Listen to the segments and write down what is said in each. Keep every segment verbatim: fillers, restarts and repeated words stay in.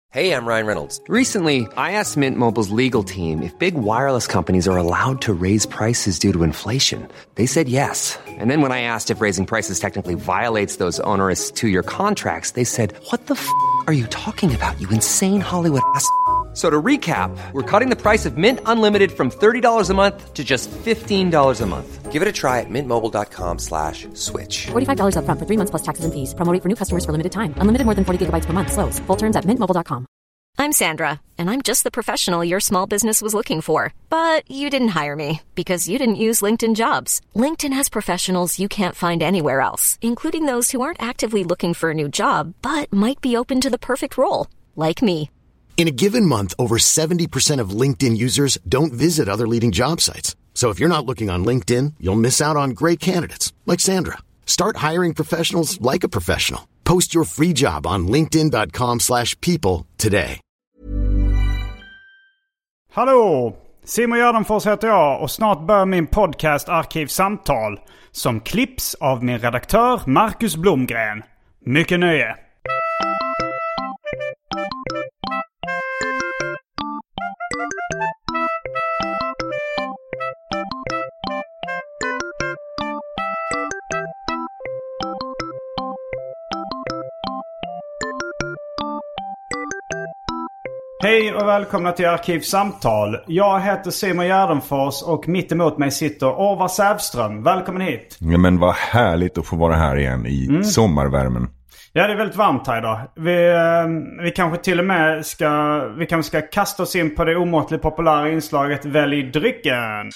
Hey, I'm Ryan Reynolds. Recently, I asked Mint Mobile's legal team if big wireless companies are allowed to raise prices due to inflation. They said yes. And then when I asked if raising prices technically violates those onerous two-year contracts, they said, what the f*** are you talking about, you insane Hollywood ass f- So to recap, we're cutting the price of Mint Unlimited from thirty dollars a month to just fifteen dollars a month. Give it a try at mintmobile.com slash switch. forty-five dollars up front for three months plus taxes and fees. Promo rate for new customers for limited time. Unlimited more than forty gigabytes per month. Slows full terms at mint mobile dot com. I'm Sandra, and I'm just the professional your small business was looking for. But you didn't hire me because you didn't use LinkedIn Jobs. LinkedIn has professionals you can't find anywhere else, including those who aren't actively looking for a new job, but might be open to the perfect role, like me. In a given month, over seventy percent of LinkedIn users don't visit other leading job sites. So if you're not looking on LinkedIn, you'll miss out on great candidates like Sandra. Start hiring professionals like a professional. Post your free job on linkedin dot com slash people today. Hallå! Simon Gärdenfors heter jag och snart börjar min podcast Arkivsamtal som klipps av min redaktör Marcus Blomgren. Mycket nöje! Hej och välkomna till Arkivsamtal. Jag heter Simon Gärdenfors och mitt emot mig sitter Orvar Sävström. Välkommen hit. Ja, men vad härligt att få vara här igen i mm. sommarvärmen. Ja, det är väldigt varmt här idag. Vi, vi kanske till och med ska, vi kanske ska kasta oss in på det omåttligt populära inslaget Välj drycken.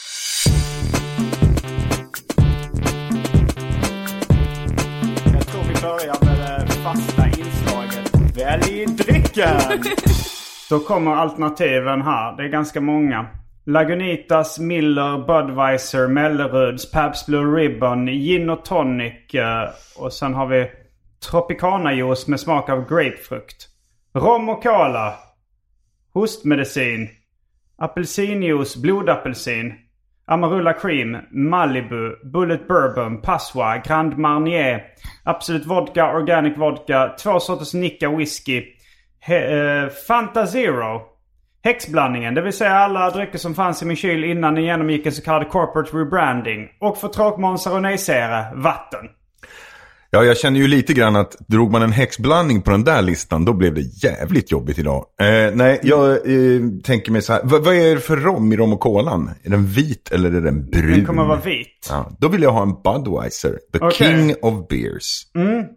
Jag tror vi börjar med det fasta inslaget Välj drycken. Då kommer alternativen här. Det är ganska många. Lagunitas, Miller, Budweiser, Melleruds, Pabst Blue Ribbon, Gin och Tonic. Och sen har vi Tropicana-juice med smak av grapefrukt. Rom och cola. Hostmedicin. Apelsinjuice, blodapelsin. Amarula Cream, Malibu, Bullet Bourbon, Passoa, Grand Marnier. Absolut vodka, organic vodka. Två sorters Nicka whisky. He, uh, Fanta Zero. Häxblandningen, det vill säga alla drycker som fanns i min kyl innan den genomgick en så kallad corporate rebranding. Och för tråkmånsar och nejsere, vatten. Ja, jag känner ju lite grann att drog man en häxblandning på den där listan, då blev det jävligt jobbigt idag. Eh, nej, jag eh, tänker mig så här. V- vad är det för rom i rom och kolan? Är den vit eller är den brun? Den kommer vara vit. Ja, då vill jag ha en Budweiser. The okay. King of Beers. Mm. Uh,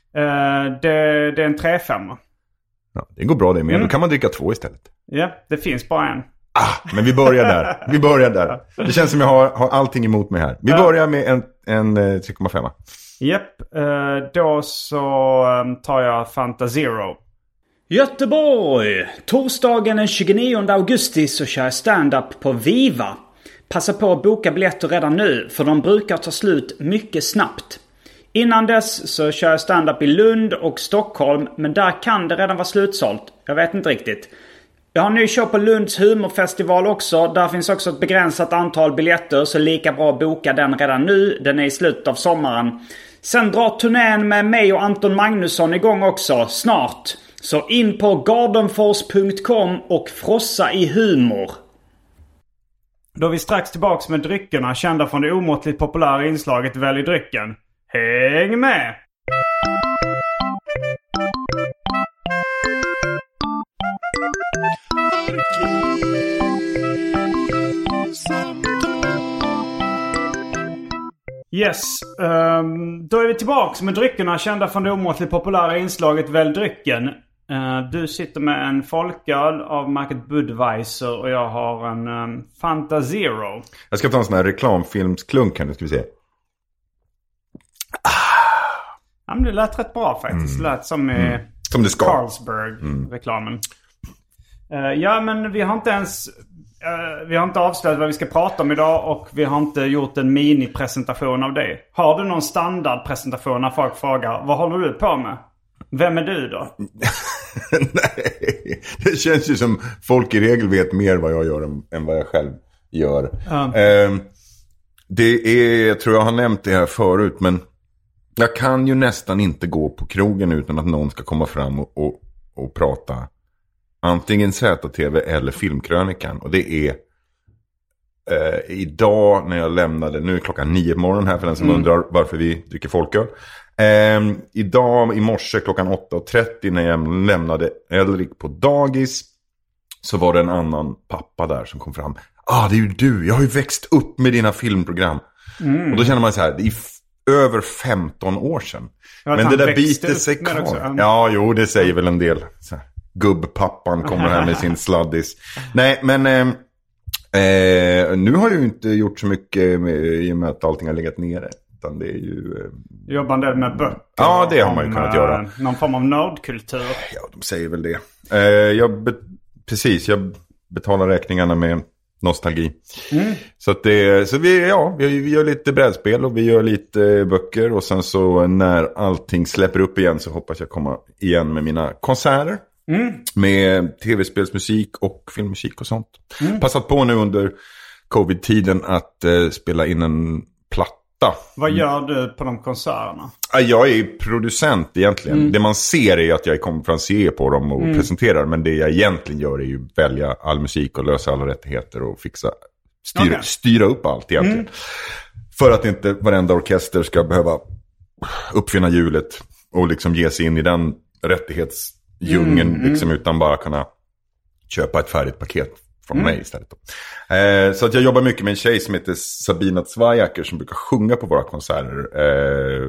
det, det är en tre femma. Ja, det går bra det med. Mm. Då kan man dricka två istället. Ja, det finns bara en. Ah, men vi börjar där. Vi börjar där. Det känns som jag har, har allting emot mig här. Vi börjar med en, en eh, tre komma fem. Japp, eh, då så um, tar jag Fanta Zero. Göteborg! Torsdagen den tjugonionde augusti så kör jag stand-up på Viva. Passa på att boka biljetter redan nu, för de brukar ta slut mycket snabbt. Innan dess så kör jag stand-up i Lund och Stockholm, men där kan det redan vara slutsålt. Jag vet inte riktigt. Jag har en ny show på Lunds humorfestival också. Där finns också ett begränsat antal biljetter, så lika bra att boka den redan nu. Den är i slutet av sommaren. Sen drar turnén med mig och Anton Magnusson igång också, snart. Så in på gardenfors punkt com och frossa i humor. Då är vi strax tillbaks med dryckerna, kända från det omåttligt populära inslaget Välj drycken. Häng med! Yes, um, då är vi tillbaka med dryckerna, kända från det omåttligt populära inslaget Välj drycken. Uh, du sitter med en folköl av märket Budweiser och jag har en um, Fanta Zero. Jag ska ta en sån här reklamfilmsklunk här nu, ska vi se. Ah. Ja, men det lät rätt bra faktiskt. Det lät som i mm. som det ska. Carlsberg-reklamen. Mm. Uh, ja, men vi har inte ens... Uh, vi har inte avslöjat vad vi ska prata om idag och vi har inte gjort en mini-presentation av det. Har du någon standardpresentation när folk frågar, vad håller du på med? Vem är du då? Nej, det känns ju som folk i regel vet mer vad jag gör än, än vad jag själv gör. Uh. Uh, det är, jag tror jag har nämnt det här förut, men jag kan ju nästan inte gå på krogen utan att någon ska komma fram och, och, och prata antingen Z T V eller Filmkrönikan. Och det är eh, idag när jag lämnade, nu är klockan nio på morgonen här för den som mm. undrar varför vi dricker folköl. Eh, idag i morse klockan åtta och trettio när jag lämnade Elrik på dagis så var det en annan pappa där som kom fram. Ah, det är ju du, jag har ju växt upp med dina filmprogram. Mm. Och då känner man så här, det är f- över femton år sedan. Men det där biter sig kvar. Ja, jo, det säger väl en del. Så här, gubbpappan kommer här med sin sladdis. Nej, men eh, eh, nu har jag ju inte gjort så mycket med, i och med att allting har legat nere. Utan det är ju... Eh, Jobbar en del med böcker. Ja, det har man ju om, kunnat göra. Någon form av nördkultur. Ja, de säger väl det. Eh, jag be- precis, jag betalar räkningarna med nostalgi. Mm. Så att det, så vi, ja, vi gör lite brädspel och vi gör lite böcker. Och sen så när allting släpper upp igen så hoppas jag komma igen med mina konserter. Mm. Med tv-spelsmusik och filmmusik och sånt. Mm. Passat på nu under covid-tiden att eh, spela in en platta. Vad gör du på de konserterna? Jag är producent egentligen. Mm. Det man ser är att jag är konferencier på dem och mm. presenterar. Men det jag egentligen gör är ju välja all musik och lösa alla rättigheter och fixa, styra, okay. styra upp allt egentligen. Mm. För att inte varenda orkester ska behöva uppfinna hjulet och liksom ge sig in i den rättighetsdjungeln mm. liksom, utan bara kunna köpa ett färdigt paket från mm. mig istället. Eh, så att jag jobbar mycket med en tjej som heter Sabina Zwajaker som brukar sjunga på våra konserter. Eh,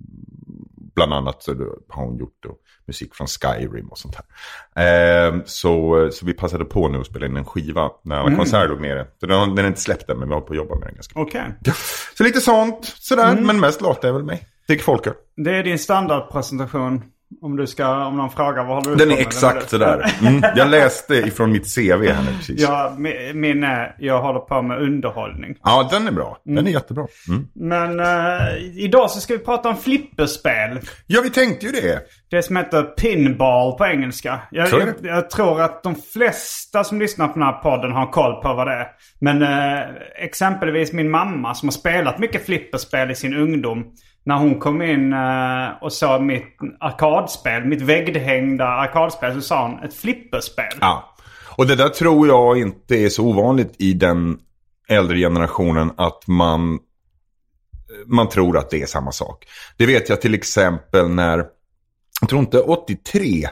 bland annat så har hon gjort då, musik från Skyrim och sånt här. Eh, så, så vi passade på nu att spela in en skiva när alla mm. konserter låg nere. Så den, den är inte släppt än, men vi har på att jobba med den ganska mycket. Okej. Okay. Så lite sånt, sådär, mm. men mest låter jag väl mig. Det är folköl. Det är din standardpresentation. Om du ska, om någon frågar vad håller du den är exakt sådär. Mm. Jag läste ifrån mitt C V här nu precis. Ja, min är, jag håller på med underhållning. Ja, den är bra. Den mm. är jättebra. Mm. Men uh, idag så ska vi prata om flipperspel. Ja, vi tänkte ju det. Det som heter pinball på engelska. Jag, jag, jag tror att de flesta som lyssnar på den här podden har koll på vad det är. Men uh, exempelvis min mamma som har spelat mycket flipperspel i sin ungdom. När hon kom in uh, och sa mitt arkadspel, mitt väggdhängda arkadspel, så sa hon ett flipperspel. Ja, och det där tror jag inte är så ovanligt i den äldre generationen att man, man tror att det är samma sak. Det vet jag till exempel när, jag tror inte åttiotre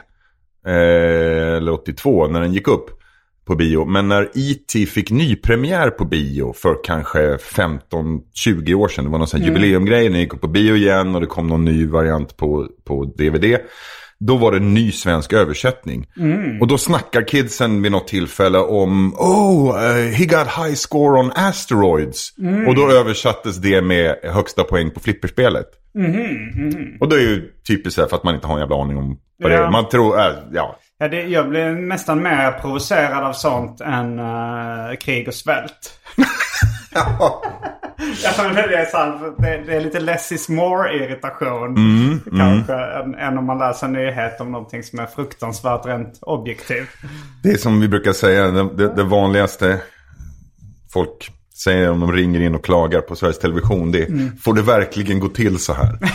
eh, eller åttiotvå när den gick upp på bio. Men när E T fick nypremiär på bio för kanske femton tjugo år sedan. Det var någon sån här mm. jubileumgrej. Den gick upp på bio igen och det kom någon ny variant på, på D V D. Då var det en ny svensk översättning. Mm. Och då snackar kidsen vid något tillfälle om Oh, uh, he got high score on asteroids. Mm. Och då översattes det med högsta poäng på flipperspelet. Mm. Mm. Och det är ju typiskt så här för att man inte har en jävla aning om vad ja. det är. Man tror, äh, ja... Ja, det, jag blir nästan mer provocerad av sånt än uh, krig och svält. Ja. Ja, men det, är sant, det, det är lite less is more-irritation mm, kanske mm. Än, än om man läser nyhet om någonting som är fruktansvärt rent objektivt. Det är som vi brukar säga, det, det, det vanligaste folk säger om de ringer in och klagar på Sveriges Television, det är, mm. får det verkligen gå till så här? Mm.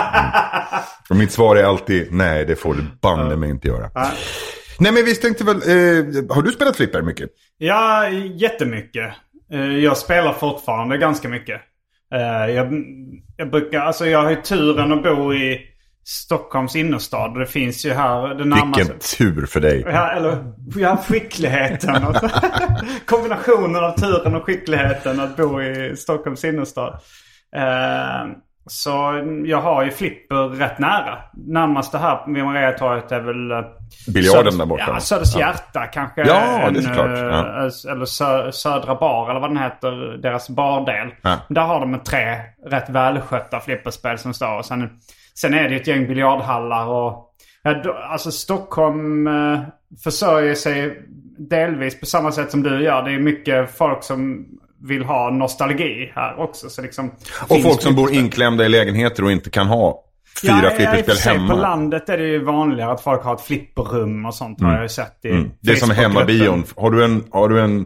Och mitt svar är alltid, nej, det får du banne mig inte göra. Ja. Nej, men vi tänkte väl, eh, har du spelat flipper mycket? Ja, jättemycket. Eh, jag spelar fortfarande ganska mycket. Eh, jag, jag brukar, alltså jag har ju turen att bo i Stockholms innerstad. Det finns ju här det närmaste. Vilken tur för dig. Ja, eller ja, skickligheten. Och, kombinationen av turen och skickligheten att bo i Stockholms innerstad. Eh, Så jag har ju flipper rätt nära. Närmaste här vid Mariatorget är väl biljarden där borta. Ja, Söders hjärta ja. kanske. Ja, en, det är såklart. Ja. Eller sö, Södra bar eller vad den heter, deras bardel. Ja. Där har de tre rätt välskötta flipperspel som står. Och sen, sen är det ett gäng biljardhallar och alltså Stockholm eh, försörjer sig delvis på samma sätt som du gör. Det är mycket folk som vill ha nostalgi här också. Så liksom, och folk som bor inklämda i lägenheter och inte kan ha fyra ja, flipperspel hemma. På landet är det ju vanligare att folk har ett flipperrum och sånt. Mm. Har jag ju sett i mm. Det är som hemmabion. Har du en, har du en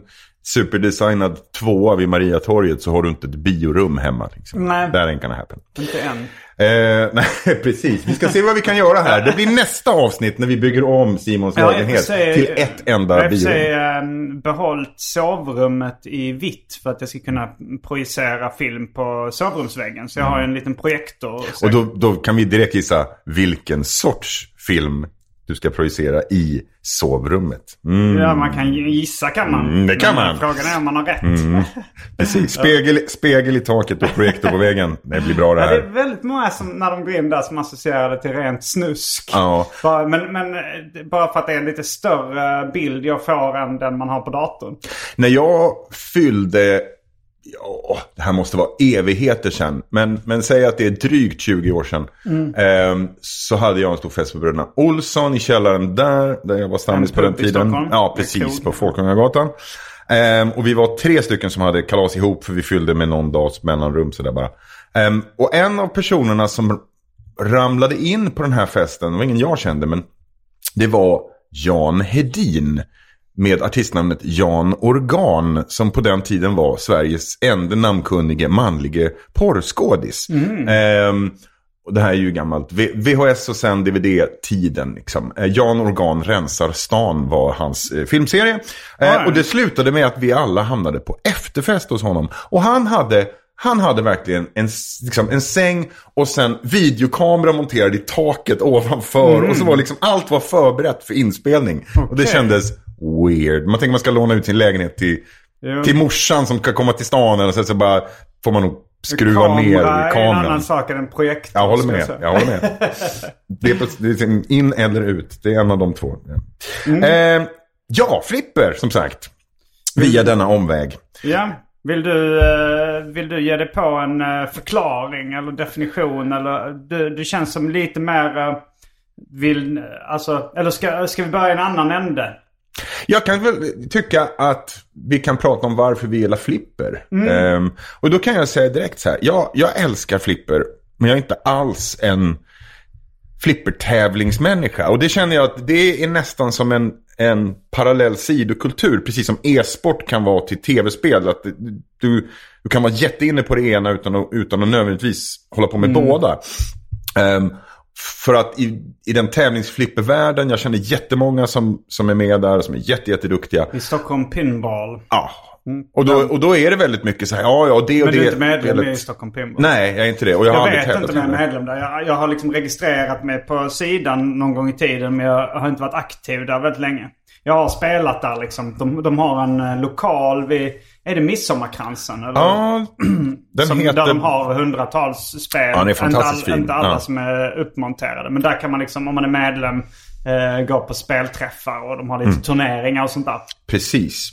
superdesignad tvåa vid Mariatorget så har du inte ett biorum hemma. Liksom. Nej. Där en kan happen. Inte än. Eh, nej, precis. Vi ska se vad vi kan göra här. Det blir nästa avsnitt när vi bygger om Simons ja, lägenhet se, till ett enda bio. Jag har um, behållit sovrummet i vitt för att jag ska kunna projicera film på sovrumsväggen. Så jag har en liten projektor. Och, och då, då kan vi direkt gissa vilken sorts film du ska projicera i sovrummet. Mm. Ja, man kan gissa kan man. Mm, det kan man. Men frågan är om man har rätt. Mm. Precis, spegel, spegel i taket och projektor på väggen. Det blir bra det här. Ja, det är väldigt många som när de går in där som associerar det till rent snusk. Ja. Bara, men, men bara för att det är en lite större bild jag får än den man har på datorn. När jag fyllde... Ja, det här måste vara evigheter sedan. Men, men säg att det är drygt tjugo år sedan. Mm. Eh, så hade jag en stor fest på bröderna Olsson i källaren där. Där jag var stammis på den tiden. Ja, precis. På Folkungagatan. Eh, och vi var tre stycken som hade kalas ihop. För vi fyllde med någon dags mellanrum. Så där bara. Eh, och en av personerna som ramlade in på den här festen. Det var ingen jag kände. Men det var Jan Hedin. Med artistnamnet Jan Organ, som på den tiden var Sveriges enda namnkunnige manlige porrskådis. Mm. Ehm, och det här är ju gammalt V H S och sen D V D-tiden. Liksom. Ehm, Jan Organ rensar stan var hans eh, filmserie. Ehm, och det slutade med att vi alla hamnade på efterfest hos honom. Och han hade... Han hade verkligen en, liksom, en säng och sen videokamera monterad i taket ovanför. Mm. Och så var liksom allt var förberett för inspelning. Okay. Och det kändes weird. Man tänker man ska låna ut sin lägenhet till, ja. till morsan som ska komma till stan. Eller så, så bara får man nog skruva Kamera ner kameran. Det är en annan sak än en projektor. Jag håller med. Jag håller med. Det är, det är in eller ut. Det är en av de två. Ja, mm. eh, ja flipper som sagt. Via mm. denna omväg. Ja. Vill du, vill du ge dig på en förklaring eller definition? Eller du, du känns som lite mer... Vill, alltså, eller ska, ska vi börja i en annan ände? Jag kan väl tycka att vi kan prata om varför vi gillar flipper. Mm. Um, och då kan jag säga direkt så här. Jag, jag älskar flipper, men jag är inte alls en flippertävlingsmänniska. Och det känner jag att det är nästan som en... en parallell sidokultur, precis som e-sport kan vara till tv-spel, att du, du kan vara jätteinne på det ena utan att, utan att nödvändigtvis hålla på med mm. båda. Um, för att i, i den tävlingsflippervärlden, jag känner jättemånga som, som är med där, som är jätte, jätteduktiga. I Stockholm Pinball. Ja. Mm. Och, då, och då är det väldigt mycket så här, ja, ja, det och men det. Men du är inte medlem väldigt... i Stockholm Pinball? Nej, jag är inte det. Och jag jag har vet inte om jag är medlem där. Jag, jag har liksom registrerat mig på sidan någon gång i tiden, men jag har inte varit aktiv där väldigt länge. Jag har spelat där liksom. De, de har en lokal vid... Är det Midsommarkransen? Eller? Ja, den som, heter... Där de har hundratals spel. Ja, det är fantastiskt inte, all, inte alla ja. som är uppmonterade. Men där kan man liksom, om man är medlem, eh, gå på spelträffar. Och de har lite mm. turneringar och sånt där. Precis.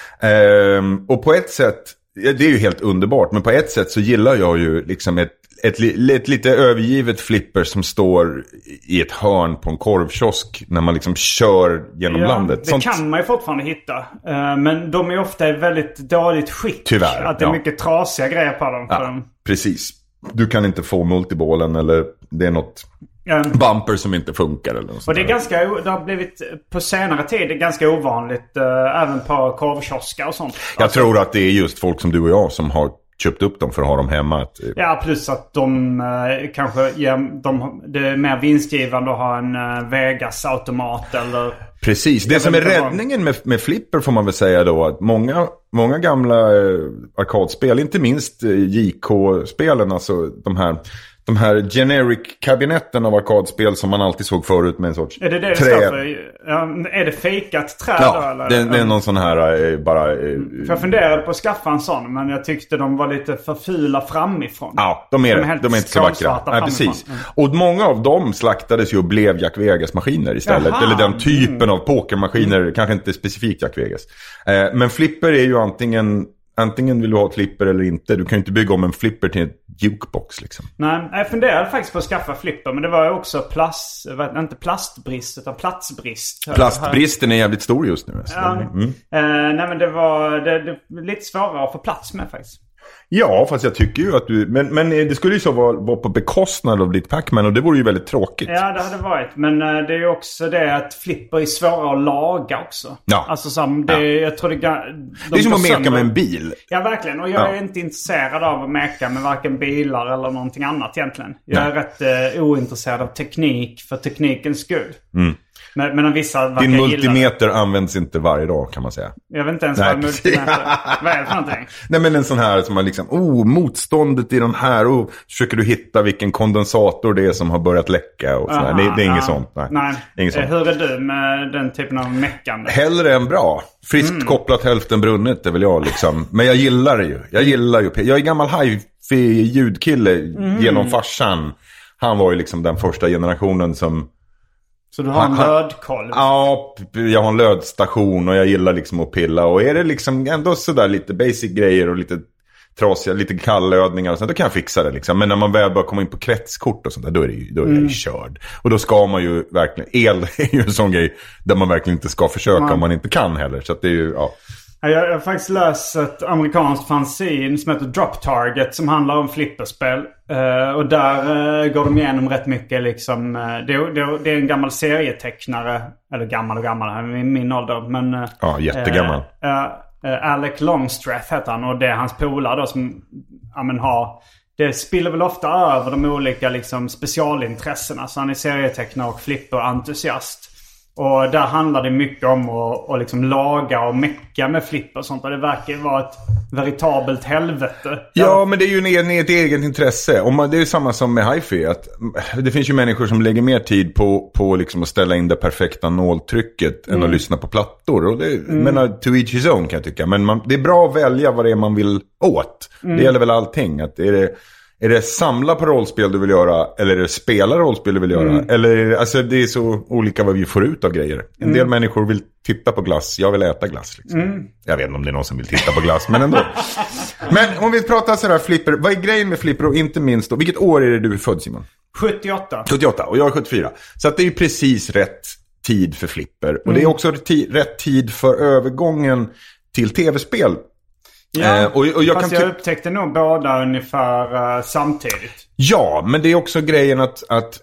Ehm, och på ett sätt... Det är ju helt underbart. Men på ett sätt så gillar jag ju liksom ett... Ett, ett, ett lite övergivet flipper som står i ett hörn på en korvkiosk när man liksom kör genom ja, landet. Det Sånt... kan man ju fortfarande hitta. Uh, men de är ofta i väldigt dåligt skick. Tyvärr. Att det är ja. mycket trasiga grejer på dem. Ja, dem. Precis. Du kan inte få multibollen eller det är något um, bumper som inte funkar. Eller något och det är ganska, det har blivit på senare tid ganska ovanligt uh, även på korvkioskar och sånt. Jag alltså, tror att det är just folk som du och jag som har köpt upp dem för att ha dem hemma. Att... Ja, plus att de eh, kanske ja, de, det är mer vinstgivande att ha en eh, Vegas-automat eller... Precis, det som är räddningen med, med flipper får man väl säga då att många, många gamla eh, arkadspel, inte minst eh, J K-spelen, alltså de här... De här generic-kabinetten av arkadspel som man alltid såg förut med en sorts trä. Är det det det trä. står för? Ja, är det fejkat trä ja, då? Eller? Det, det är någon sån här eh, bara... Eh, för jag funderade på att skaffa en sån, men jag tyckte de var lite för fula framifrån. Ja, de är, de är, de är inte så vackra. Nej, precis. Mm. Och många av dem slaktades ju och blev Jack Vegas-maskiner istället. Jaha. Eller den typen mm. av pokermaskiner, mm. kanske inte specifikt Jack Vegas. Eh, men flipper är ju antingen... Antingen vill du ha ett flipper eller inte. Du kan ju inte bygga om en flipper till ett jukebox liksom. Nej, jag funderade faktiskt på att skaffa flipper. Men det var ju också plast, inte plastbrist utan platsbrist. Plastbristen är jävligt stor just nu. Ja, mm. eh, nej men det var det, det, lite svårare att få plats med faktiskt. Ja, fast jag tycker ju att du... Men, men det skulle ju så vara, vara på bekostnad av ditt Pac-Man och det vore ju väldigt tråkigt. Ja, det hade varit. Men uh, det är ju också det att flipper är svåra att laga också. Ja. Alltså som det, ja. jag tror det... De det är som att meka med en bil. Ja, verkligen. Och jag ja. är inte intresserad av att meka med varken bilar eller någonting annat egentligen. Jag Nej. är rätt uh, ointresserad av teknik för teknikens skull. Mm. Men, men vissa din multimeter används inte varje dag kan man säga. Jag vet inte ens vad multimeter vad är det för någonting? Nej, men en sån här som man liksom, oh, motståndet i den här, oh, försöker du hitta vilken kondensator det är som har börjat läcka och sådär. Det, det är inget sånt. Nej. Nej. Inget sånt. Hur är du med den typen av meckande? Hellre än bra. Friskt mm. kopplat hälften brunnet är väl jag liksom. Men jag gillar det ju. Jag gillar ju. Jag är gammal hi-fi ljudkille mm. genom farsan. Han var ju liksom den första generationen som... Så du har en lödkolv? Ja, jag har en lödstation och jag gillar liksom att pilla. Och är det liksom ändå sådär lite basic grejer och lite trasiga, lite kallödningar och sånt, då kan jag fixa det liksom. Men när man väl börjar komma in på kretskort och sånt där, då är det ju, då är det ju mm. körd. Och då ska man ju verkligen, el är ju en sån grej där man verkligen inte ska försöka mm. om man inte kan heller. Så att det är ju, ja. Jag har faktiskt läst ett amerikanskt fanzine som heter Drop Target som handlar om flipperspel. Uh, och där uh, går de igenom rätt mycket liksom. Uh, det, det, det är en gammal serietecknare. Eller gammal och gammal, i min ålder. Men, uh, ja, jättegammal. Uh, uh, Alec Longstreth heter han. Och det är hans polare då som ja, men, har... Det spiller väl ofta över de olika liksom, specialintressena. Så han är serietecknare och flipperentusiast. Och där handlar det mycket om att, att liksom laga och mecka med flipper och sånt. Och det verkar vara ett veritabelt helvete. Ja, men det är ju en, ett eget intresse. Och man, det är ju samma som med hi-fi. Att det finns ju människor som lägger mer tid på, på liksom att ställa in det perfekta nåltrycket mm. än att lyssna på plattor. Och det mm. menar, to each his own kan jag tycka. Men man, det är bra att välja vad det är man vill åt. Mm. Det gäller väl allting. Att är det... Är det samla på rollspel du vill göra? Eller är det spela rollspel du vill göra? Mm. Eller, alltså det är så olika vad vi får ut av grejer. En mm. del människor vill titta på glass. Jag vill äta glass liksom. Mm. Jag vet inte om det är någon som vill titta på glass, men ändå. Men om vi pratar sådär flipper. Vad är grejen med flipper och inte minst då? Vilket år är det du är född, Simon? sjuttioåtta. sjuttioåtta och jag är sjuttiofyra. Så att det är ju precis rätt tid för flipper. Och mm. det är också t- rätt tid för övergången till tv-spel. Ja, eh, och, och jag fast kan jag upptäckte nog båda ungefär uh, samtidigt. Ja, men det är också grejen att, att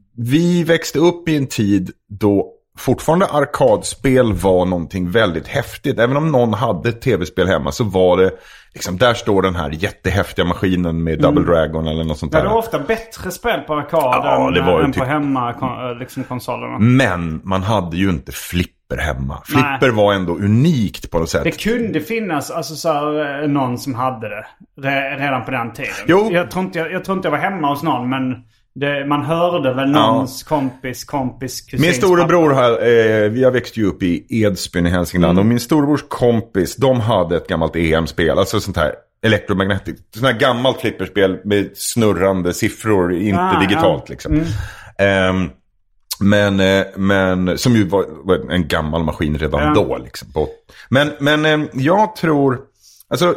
vi växte upp i en tid då fortfarande arkadspel var någonting väldigt häftigt. Även om någon hade ett tv-spel hemma så var det liksom, där står den här jättehäftiga maskinen med Double mm. Dragon eller något sånt där. Det var ofta bättre spel på arkad ja, än, det var än på hemma kon- liksom konsolerna. Men man hade ju inte flipper hemma. Flipper Nej. Var ändå unikt på något sätt. Det kunde finnas alltså, så här, någon som hade det redan på den tiden. Jo. Jag, tror inte, jag, jag tror inte jag var hemma hos någon, men det, man hörde väl någons ja. kompis, kompis, kusins. Min storebror här, eh, vi har växt ju upp i Edsbyn i Hälsingland. Mm. Och min storebrors kompis, de hade ett gammalt E M-spel. Alltså sånt här elektromagnetic. Sånt här gammalt flipperspel med snurrande siffror. Inte ah, digitalt ja. liksom. Mm. Um, Men, men som ju var, var en gammal maskin redan ja. då liksom. Men, men jag tror alltså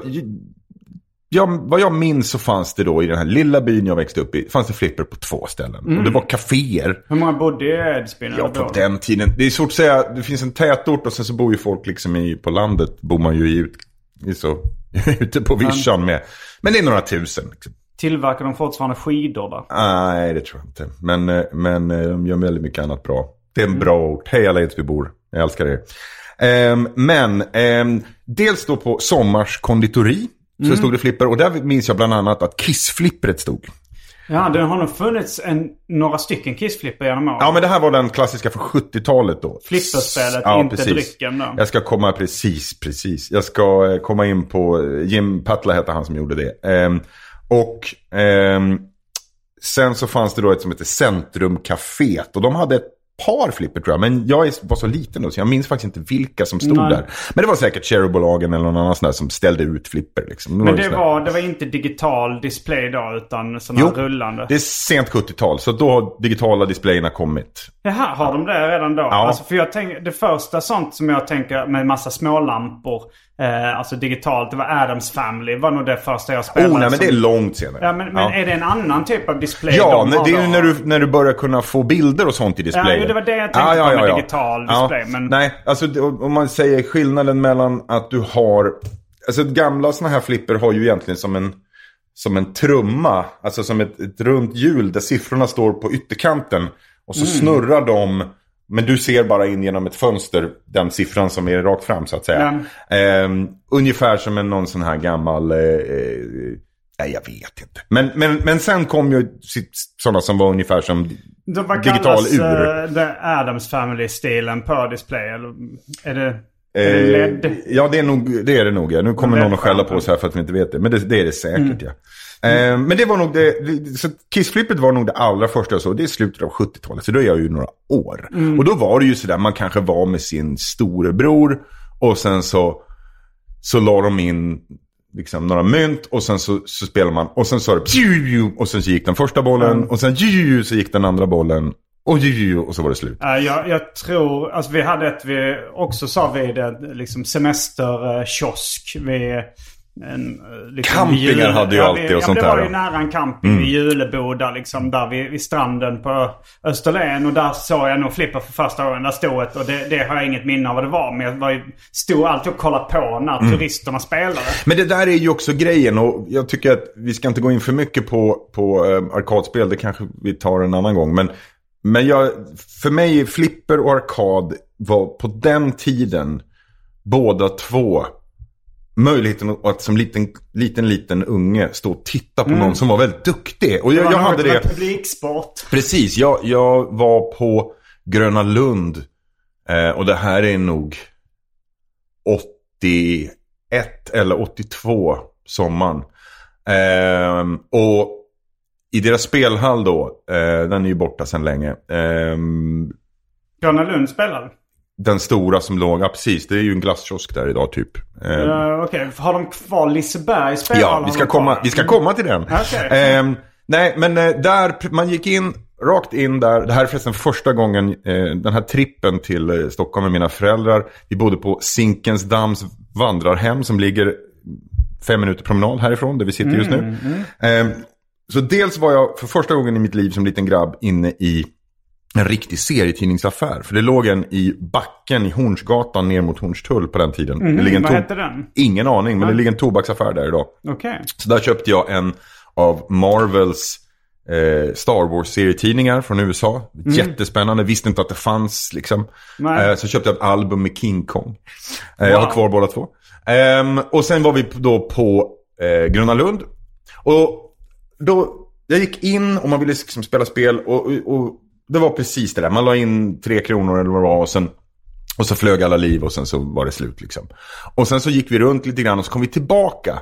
jag, vad jag minns så fanns det då i den här lilla byn jag växte upp i fanns det flipper på två ställen. Mm. Och det var kaféer. Hur många bodde i Edsbyn? Ja, på den tiden. Det är svårt att säga. Det finns en tätort och sen så bor ju folk liksom i, på landet bor man ju i, i så, ute på vischan med. Men det är några tusen liksom. Tillverkar de fortfarande skidor då? Nej, det tror jag inte. Men, men de gör väldigt mycket annat bra. Det är en mm. bra ort. Hej alla Edsbybor. Jag älskar det. Um, men um, dels då på Sommars konditori mm. så stod det flipper. Och där minns jag bland annat att Kissflippret stod. Ja, det har nog funnits en, några stycken Kissflipper genom åren. Ja, men det här var den klassiska för sjuttiotalet då. Flipperspelet, ja, inte precis. Drycken då. Jag ska komma, precis, precis. Jag ska komma in på, Jim Patla heter han som gjorde det. Um, Och eh, sen så fanns det då ett som heter Centrumcafé. Och de hade ett par flipper tror jag. Men jag var så liten då så jag minns faktiskt inte vilka som stod Nej. där. Men det var säkert Cherrybolagen eller någon annan sån där som ställde ut flipper. Liksom. Det men var det var, det var inte digital display då utan sån här rullande? Det är sent sjuttiotal så då har digitala displayerna kommit. Jaha, har de det redan då? Ja. Alltså, för jag tänk, det första sånt som jag tänker med massa smålampor, eh, alltså digitalt, det var Addams Family, var nog det första jag spelade. Oh nej, men som... det är långt senare. Ja, men, men ja. är det en annan typ av display? Ja, de det är ju då? när du, när du börjar kunna få bilder och sånt i displayen. Ja, det var det jag tänkte ja, ja, på med ja, ja. digital display. Ja. Men... Nej, alltså om man säger skillnaden mellan att du har alltså gamla såna här flipper har ju egentligen som en, som en trumma. Alltså som ett, ett runt hjul där siffrorna står på ytterkanten. Och så mm. snurrar de, men du ser bara in genom ett fönster den siffran som är rakt fram så att säga. Ja. Eh, ungefär som en någon sån här gammal... Eh, nej, jag vet inte. Men, men, men sen kom ju sådana som var ungefär som då, vad digital kallas, ur. Uh, The Addams Family-stilen på display? Eller är det, är det L E D? Eh, ja, det är, nog, det är det nog. Ja. Nu kommer någon att skälla på oss här för att vi inte vet det. Men det, det är det säkert, mm. ja. Mm. Men det var nog det, så Kissflippet var nog det allra första jag såg. Det är slutet av sjuttiotalet, så då är jag ju några år. Mm. Och då var det ju sådär, man kanske var med sin storebror. Och sen så Så la de in liksom några mynt. Och sen så, så spelar man. Och sen så det, och sen så gick den första bollen. Mm. Och sen så gick den andra bollen. Och, och så var det slut. Uh, jag, jag tror, alltså vi hade ett, vi också sa vi det, liksom semesterkiosk vid en, liksom campingar jul, hade ju ja, alltid vi, och ja, sånt där. Det var ju nära en camping mm. i Juleboda liksom, där vid, vid stranden på Österlen. Och där såg jag nog flipper för första gången. Där stod ett, och det, det har jag inget minne av vad det var. Men jag var ju, stod alltid och kollade på när mm. turisterna spelade. Men det där är ju också grejen. Och jag tycker att vi ska inte gå in för mycket på, på um, arkadspel. Det kanske vi tar en annan gång. Men, men jag, för mig flipper och arkad var på den tiden båda två möjligheten att som liten, liten, liten unge stå och titta på mm. någon som var väldigt duktig. Och jag, jag hade det... publiksport. Precis, jag, jag var på Gröna Lund. Eh, och det här är nog åttioett eller åttiotvå sommaren. Eh, och i deras spelhall då, eh, den är ju borta sedan länge. Eh, Gröna Lund spelade? Den stora som låg, ja precis, det är ju en glasskiosk där idag typ. Uh, Okej, okay. Har de kvar Liseberg spel? Ja, vi ska, komma, vi ska komma till den. Okay. Uh, nej, men uh, där, man gick in, rakt in där. Det här är förresten första gången, uh, den här trippen till uh, Stockholm med mina föräldrar. Vi bodde på Zinkensdamms vandrarhem som ligger fem minuter promenad härifrån, där vi sitter just nu. Mm, mm. Uh, så dels var jag för första gången i mitt liv som liten grabb inne i en riktig serietidningsaffär. För det låg en i backen i Hornsgatan ner mot Hornstull på den tiden. Mm, det ligger en vad to- hette den? Ingen aning, men det ligger en tobaksaffär där idag. Okay. Så där köpte jag en av Marvels eh, Star Wars-serietidningar från U S A. Mm. Jättespännande, visste inte att det fanns liksom. Eh, så köpte jag ett album med King Kong. Eh, wow. Jag har kvar båda två. Eh, och sen var vi då på eh, Gröna Lund. Och då, jag gick in och man ville liksom spela spel och... och, och det var precis det där. Man la in tre kronor eller vad det var och, sen, och så flög alla liv och sen så var det slut liksom. Och sen så gick vi runt lite grann och så kom vi tillbaka.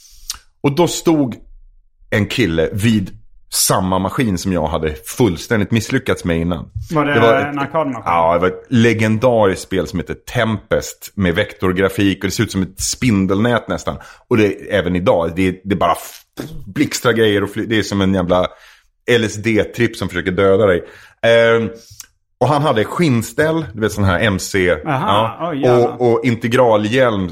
Och då stod en kille vid samma maskin som jag hade fullständigt misslyckats med innan. Var det, det var en arkadmaskin? Ja, det var ett legendariskt spel som heter Tempest med vektorgrafik och det ser ut som ett spindelnät nästan. Och det är även idag, det är, det är bara blixtra grejer och fly- det är som en jävla... L S D-tripp som försöker döda dig. Eh, och han hade skinnställ, du vet sån här M C. Aha, ja, oh, och, och integralhjälm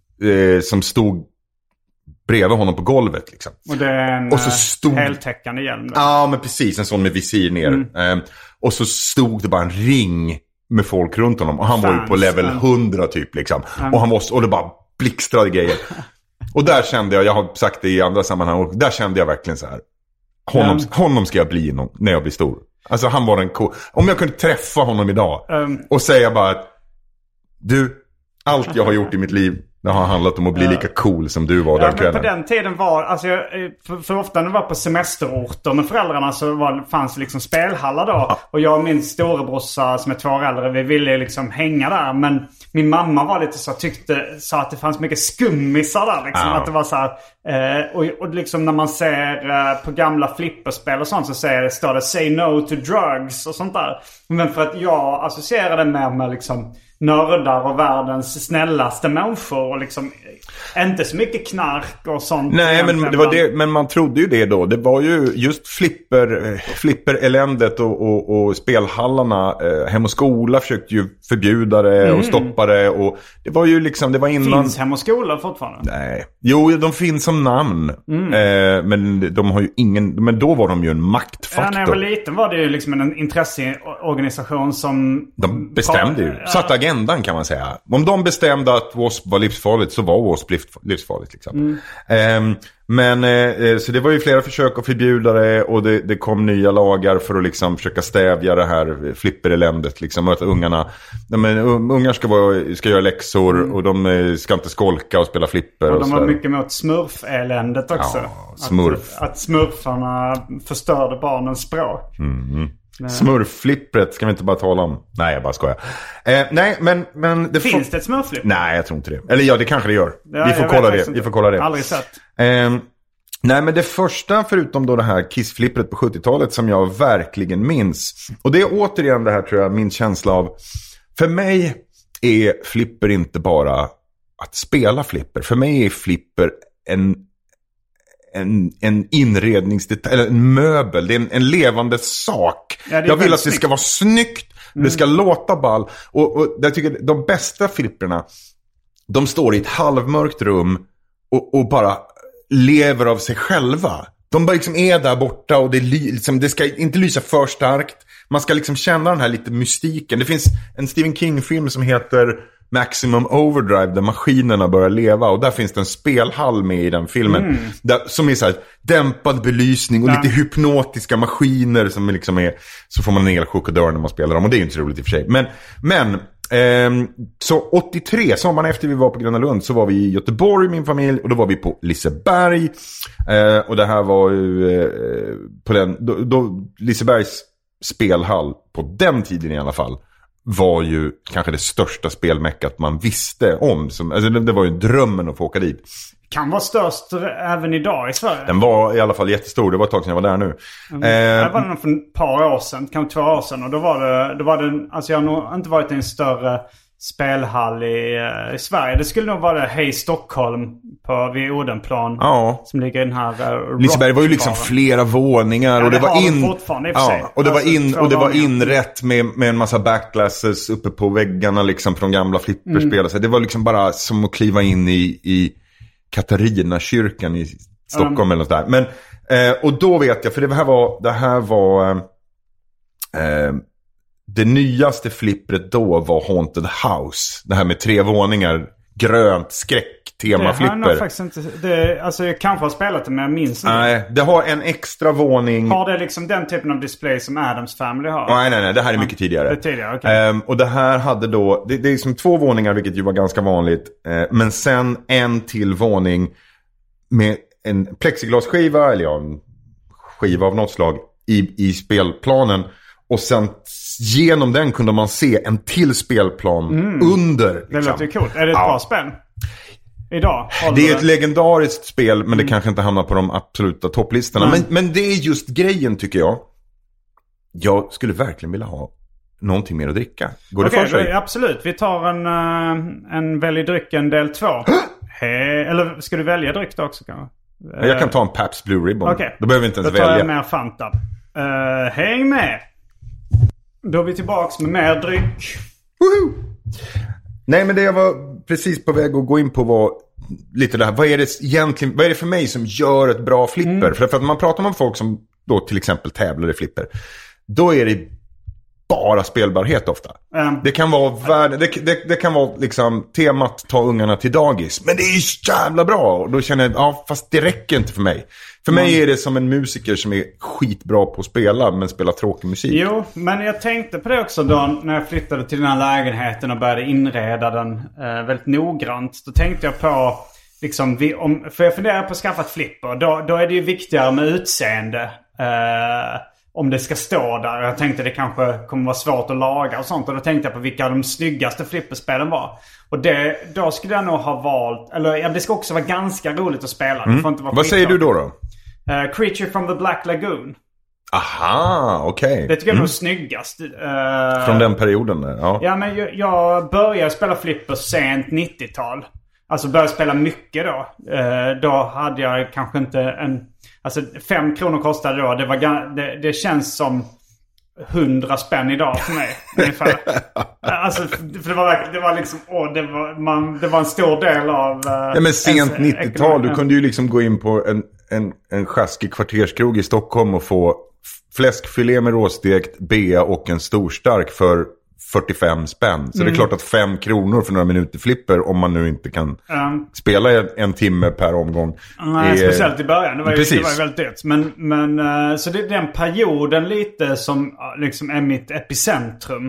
eh, som stod bredvid honom på golvet. Liksom. Och det är en och så stod... heltäckande hjälm. Då. Ja, men precis. En sån med visir ner. Mm. Eh, och så stod det bara en ring med folk runt honom. Och han Fans, var ju på level mm. hundra typ. Liksom. Mm. Och, han var, och det bara blixtrade grejer. Och där kände jag, jag har sagt det i andra sammanhang. Och där kände jag verkligen så här. Honom, um, honom ska jag bli någon, när jag blir stor. Alltså han var en cool. Om jag kunde träffa honom idag um, och säga bara att du, allt jag har gjort i mitt liv det har handlat om att bli lika cool som du var ja, den kvällen. På den tiden var, alltså jag, för, för ofta när det var på semesterorter med föräldrarna så var, fanns det liksom spelhallar då. Ja. Och jag och min storebrorsa som är två år äldre, vi ville liksom hänga där. Men min mamma var lite så, tyckte, sa att det fanns mycket skummisar där liksom. Ja. Att det var så här, eh, och, och liksom när man ser eh, på gamla flipperspel och sånt så säger det, står det say no to drugs och sånt där. Men för att jag associerade med med liksom nördar och världens snällaste människor och liksom inte så mycket knark och sånt. Nej, men det var det, men man trodde ju det då. Det var ju just flipper flipper-eländet och, och, och spelhallarna eh, Hem och Skola försökte ju förbjuda det mm. och stoppa det och det var ju liksom, det var innan... Finns Hem och Skola fortfarande? Nej. Jo, de finns som namn. Mm. Eh, men de har ju ingen, men då var de ju en maktfaktor. Ja, när jag var liten var det ju liksom en intresseorganisation som... De bestämde ju. Satt agendan kan man säga. Om de bestämde att W A S P var livsfarligt så var W A oss livsfarligt liksom. Mm. Um, men eh, så det var ju flera försök att förbjuda det, och det, det kom nya lagar för att liksom försöka stävja det här flippereländet liksom, att ungarna, men ungar ska vara, ska göra läxor mm. och de ska inte skolka och spela flipper. Och de var mycket mot smurf-eländet också. Ja, smurf. Att, att smurfarna förstörde barnens språk. Mm. Smurfflippret ska vi inte bara tala om. Nej, jag bara skojar. Eh, nej, men, men det finns får... det ett smurfflipp? Nej, jag tror inte det. Eller ja, det kanske det gör. Ja, vi får kolla det. Vi får kolla det. Aldrig sett. Eh, nej, men det första, förutom då det här kissflippret på sjuttiotalet som jag verkligen minns. Och det är återigen det här, tror jag, min känsla av. För mig är flipper inte bara att spela flipper. För mig är flipper en En, en inredningsdetalj, eller en möbel. Det är en, en levande sak. Ja, jag vill att det ska vara snyggt. Mm. Det ska låta ball. Och, och jag tycker de bästa flipperna, de står i ett halvmörkt rum och, och bara lever av sig själva. De bara liksom är där borta, och det, liksom, det ska inte lysa för starkt. Man ska liksom känna den här lite mystiken. Det finns en Stephen King-film som heter Maximum Overdrive, där maskinerna börjar leva, och där finns det en spelhall med i den filmen mm. där, som är så här dämpad belysning och ja. lite hypnotiska maskiner som liksom är, så får man en elchock och dör när man spelar dem, och det är ju inte så roligt i och för sig. Men, men ehm, så åttiotre, sommaren efter vi var på Gröna Lund, så var vi i Göteborg, min familj, och då var vi på Liseberg, eh, och det här var ju eh, på den, då, då Lisebergs spelhall på den tiden i alla fall var ju kanske det största spelmäckat man visste om. Som, alltså det, det var ju drömmen att få åka dit. Kan vara störst även idag i Sverige. Den var i alla fall jättestor. Det var ett tag sedan jag var där nu. Mm. Eh, jag var där för ett par år sedan, kanske två år sedan. Och då var det, då var det, alltså jag har nog inte varit i en större spelhall i, uh, i Sverige. Det skulle nog vara Hej Stockholm på, vid Odenplan. Ja. Som ligger i den här uh, Liseberg var ju liksom flera våningar. Ja, och det, det var in, fortfarande i och för sig. Ja, och det alltså, var in och det var inrätt med, med en massa backglasses uppe på väggarna liksom från gamla flipperspel. Mm. Så det var liksom bara som att kliva in i, i Katarina-kyrkan i Stockholm mm. eller något där. Men, eh, och då vet jag, för det här var, det här var eh, det nyaste flippret då var Haunted House. Det här med tre våningar, grönt, skräck, tema flipper. Det har faktiskt inte, det, alltså jag kanske har spelat det, men jag minns inte. Nej, det har en extra våning. Har det liksom den typen av display som Adams Family har? Nej, nej, nej, det här är mycket tidigare. Det är tidigare, okej. Um, och det här hade då, det, det är liksom två våningar, vilket ju var ganska vanligt. Uh, men sen en till våning med en plexiglasskiva, eller ja, en skiva av något slag i, i spelplanen. Och sen genom den kunde man se en till spelplan mm. under. Liksom. Det låter ju coolt. Är det ett ja. bra spel? Idag? Det är ett legendariskt spel, men mm. det kanske inte hamnar på de absoluta topplistorna. Mm. Men, men det är just grejen, tycker jag. Jag skulle verkligen vilja ha någonting mer att dricka. Går okay, det för sig? Absolut. Vi tar en, uh, en välj drycken del två. Hey, eller ska du välja dryck då också kanske? Uh, jag kan ta en Pabst Blue Ribbon. Okay. Då behöver vi inte ens välja. Då tar välja. Jag mer Fanta. Uh, häng med! Då är vi tillbaka med mer dryck. Woho! Nej, men det jag var precis på väg att gå in på var lite det här. Vad är det egentligen, vad är det för mig som gör ett bra flipper? Mm. För, för att man pratar med folk som då till exempel tävlar i flipper. Då är det bara spelbarhet ofta. Mm. Det kan vara värld, det, det, det kan vara liksom temat ta ungarna till dagis. Men det är så jävla bra. Och då känner jag, ja fast det räcker inte för mig. För mm. mig är det som en musiker som är skitbra på att spela men spelar tråkig musik. Jo, men jag tänkte på det också då när jag flyttade till den här lägenheten och började inreda den eh, väldigt noggrant. Då tänkte jag på, liksom, vi, om, för jag funderar på att skaffa ett flipper. Då, då är det ju viktigare med utseende. Eh, om det ska stå där. Jag tänkte det kanske kommer vara svårt att laga och sånt. Och då tänkte jag på vilka de snyggaste flipperspelen var. Och det, då skulle jag nog ha valt, eller ja, det ska också vara ganska roligt att spela. Mm. Det får inte vara Vad säger du då då? Uh, Creature from the Black Lagoon. Aha, okej. Okay. Det tycker jag mm. är snyggast. Uh, Från den perioden? Ja, ja men jag, jag började spela flipper sent nittiotal. Alltså började spela mycket då. Uh, då hade jag kanske inte en... Alltså fem kronor kostade då. Det, var, det, det känns som hundra spänn idag för mig. Ungefär. Alltså för det var, det var liksom... Åh, det, var, man, det var en stor del av... Uh, ja men sent nittiotal. Du kunde ju liksom gå in på en... En, en sjaskig kvarterskrog i Stockholm och få fläskfilé med råstekt, bea och en storstark för fyrtiofem spänn. Så mm. det är klart att fem kronor för några minuter flipper, om man nu inte kan mm. spela en, en timme per omgång. Nej, är, speciellt i början. Det var ju, precis. det var ju väldigt dyrt. Men, men, uh, så det är den perioden lite som uh, liksom är mitt epicentrum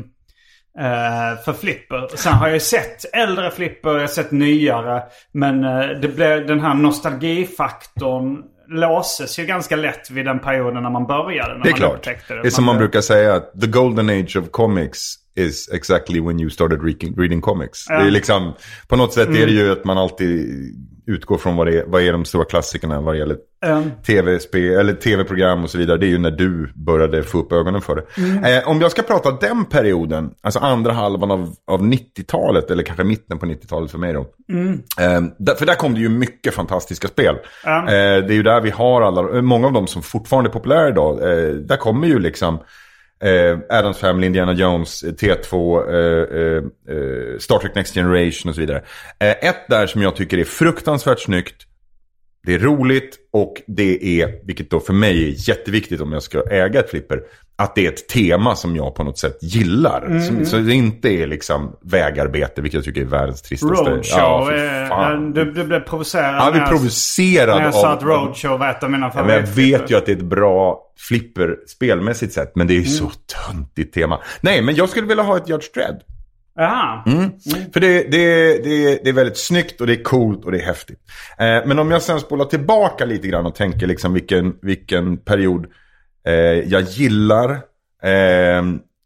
uh, för flipper. Sen har jag ju sett äldre flipper, jag har sett nyare. Men uh, det blev den här nostalgifaktorn låses ju ganska lätt vid den perioden när man började. När det är man klart. Det, det är som man, man brukar säga, att the golden age of comics is exactly when you started reading, reading comics. Ja. Det är liksom, på något sätt mm. är det ju att man alltid utgår från vad, det är, vad är de stora klassikerna vad det gäller mm. tv-spel eller tv-program och så vidare. Det är ju när du började få upp ögonen för det. Mm. Eh, om jag ska prata den perioden, alltså andra halvan av, av nittiotalet, eller kanske mitten på nittiotalet för mig då. Mm. Eh, där, för där kom det ju mycket fantastiska spel. Mm. Eh, det är ju där vi har alla, många av dem som fortfarande är populära idag. Eh, där kommer ju liksom Eh, Addams Family, Indiana Jones, T två, eh, eh, Star Trek Next Generation och så vidare. Eh, ett där som jag tycker är fruktansvärt snyggt, det är roligt och det är, vilket då för mig är jätteviktigt om jag ska äga ett flipper, att det är ett tema som jag på något sätt gillar. Mm. Så, så det inte är liksom vägarbete, vilket jag tycker är världens tristaste. Roadshow, ja, du, du blev provocerad. Ja, vi provocerad när jag sa att Roadshow var ett av mina favoriter. Men jag vet ju att det är ett bra flipper spelmässigt sett, men det är ju mm. så töntigt tema. Nej, men jag skulle vilja ha ett Judge Dredd. Aha. Mm. Mm. För det, det, det, det är väldigt snyggt och det är coolt och det är häftigt. Eh, men om jag sen spolar tillbaka lite grann och tänker liksom vilken, vilken period eh, jag gillar. Eh,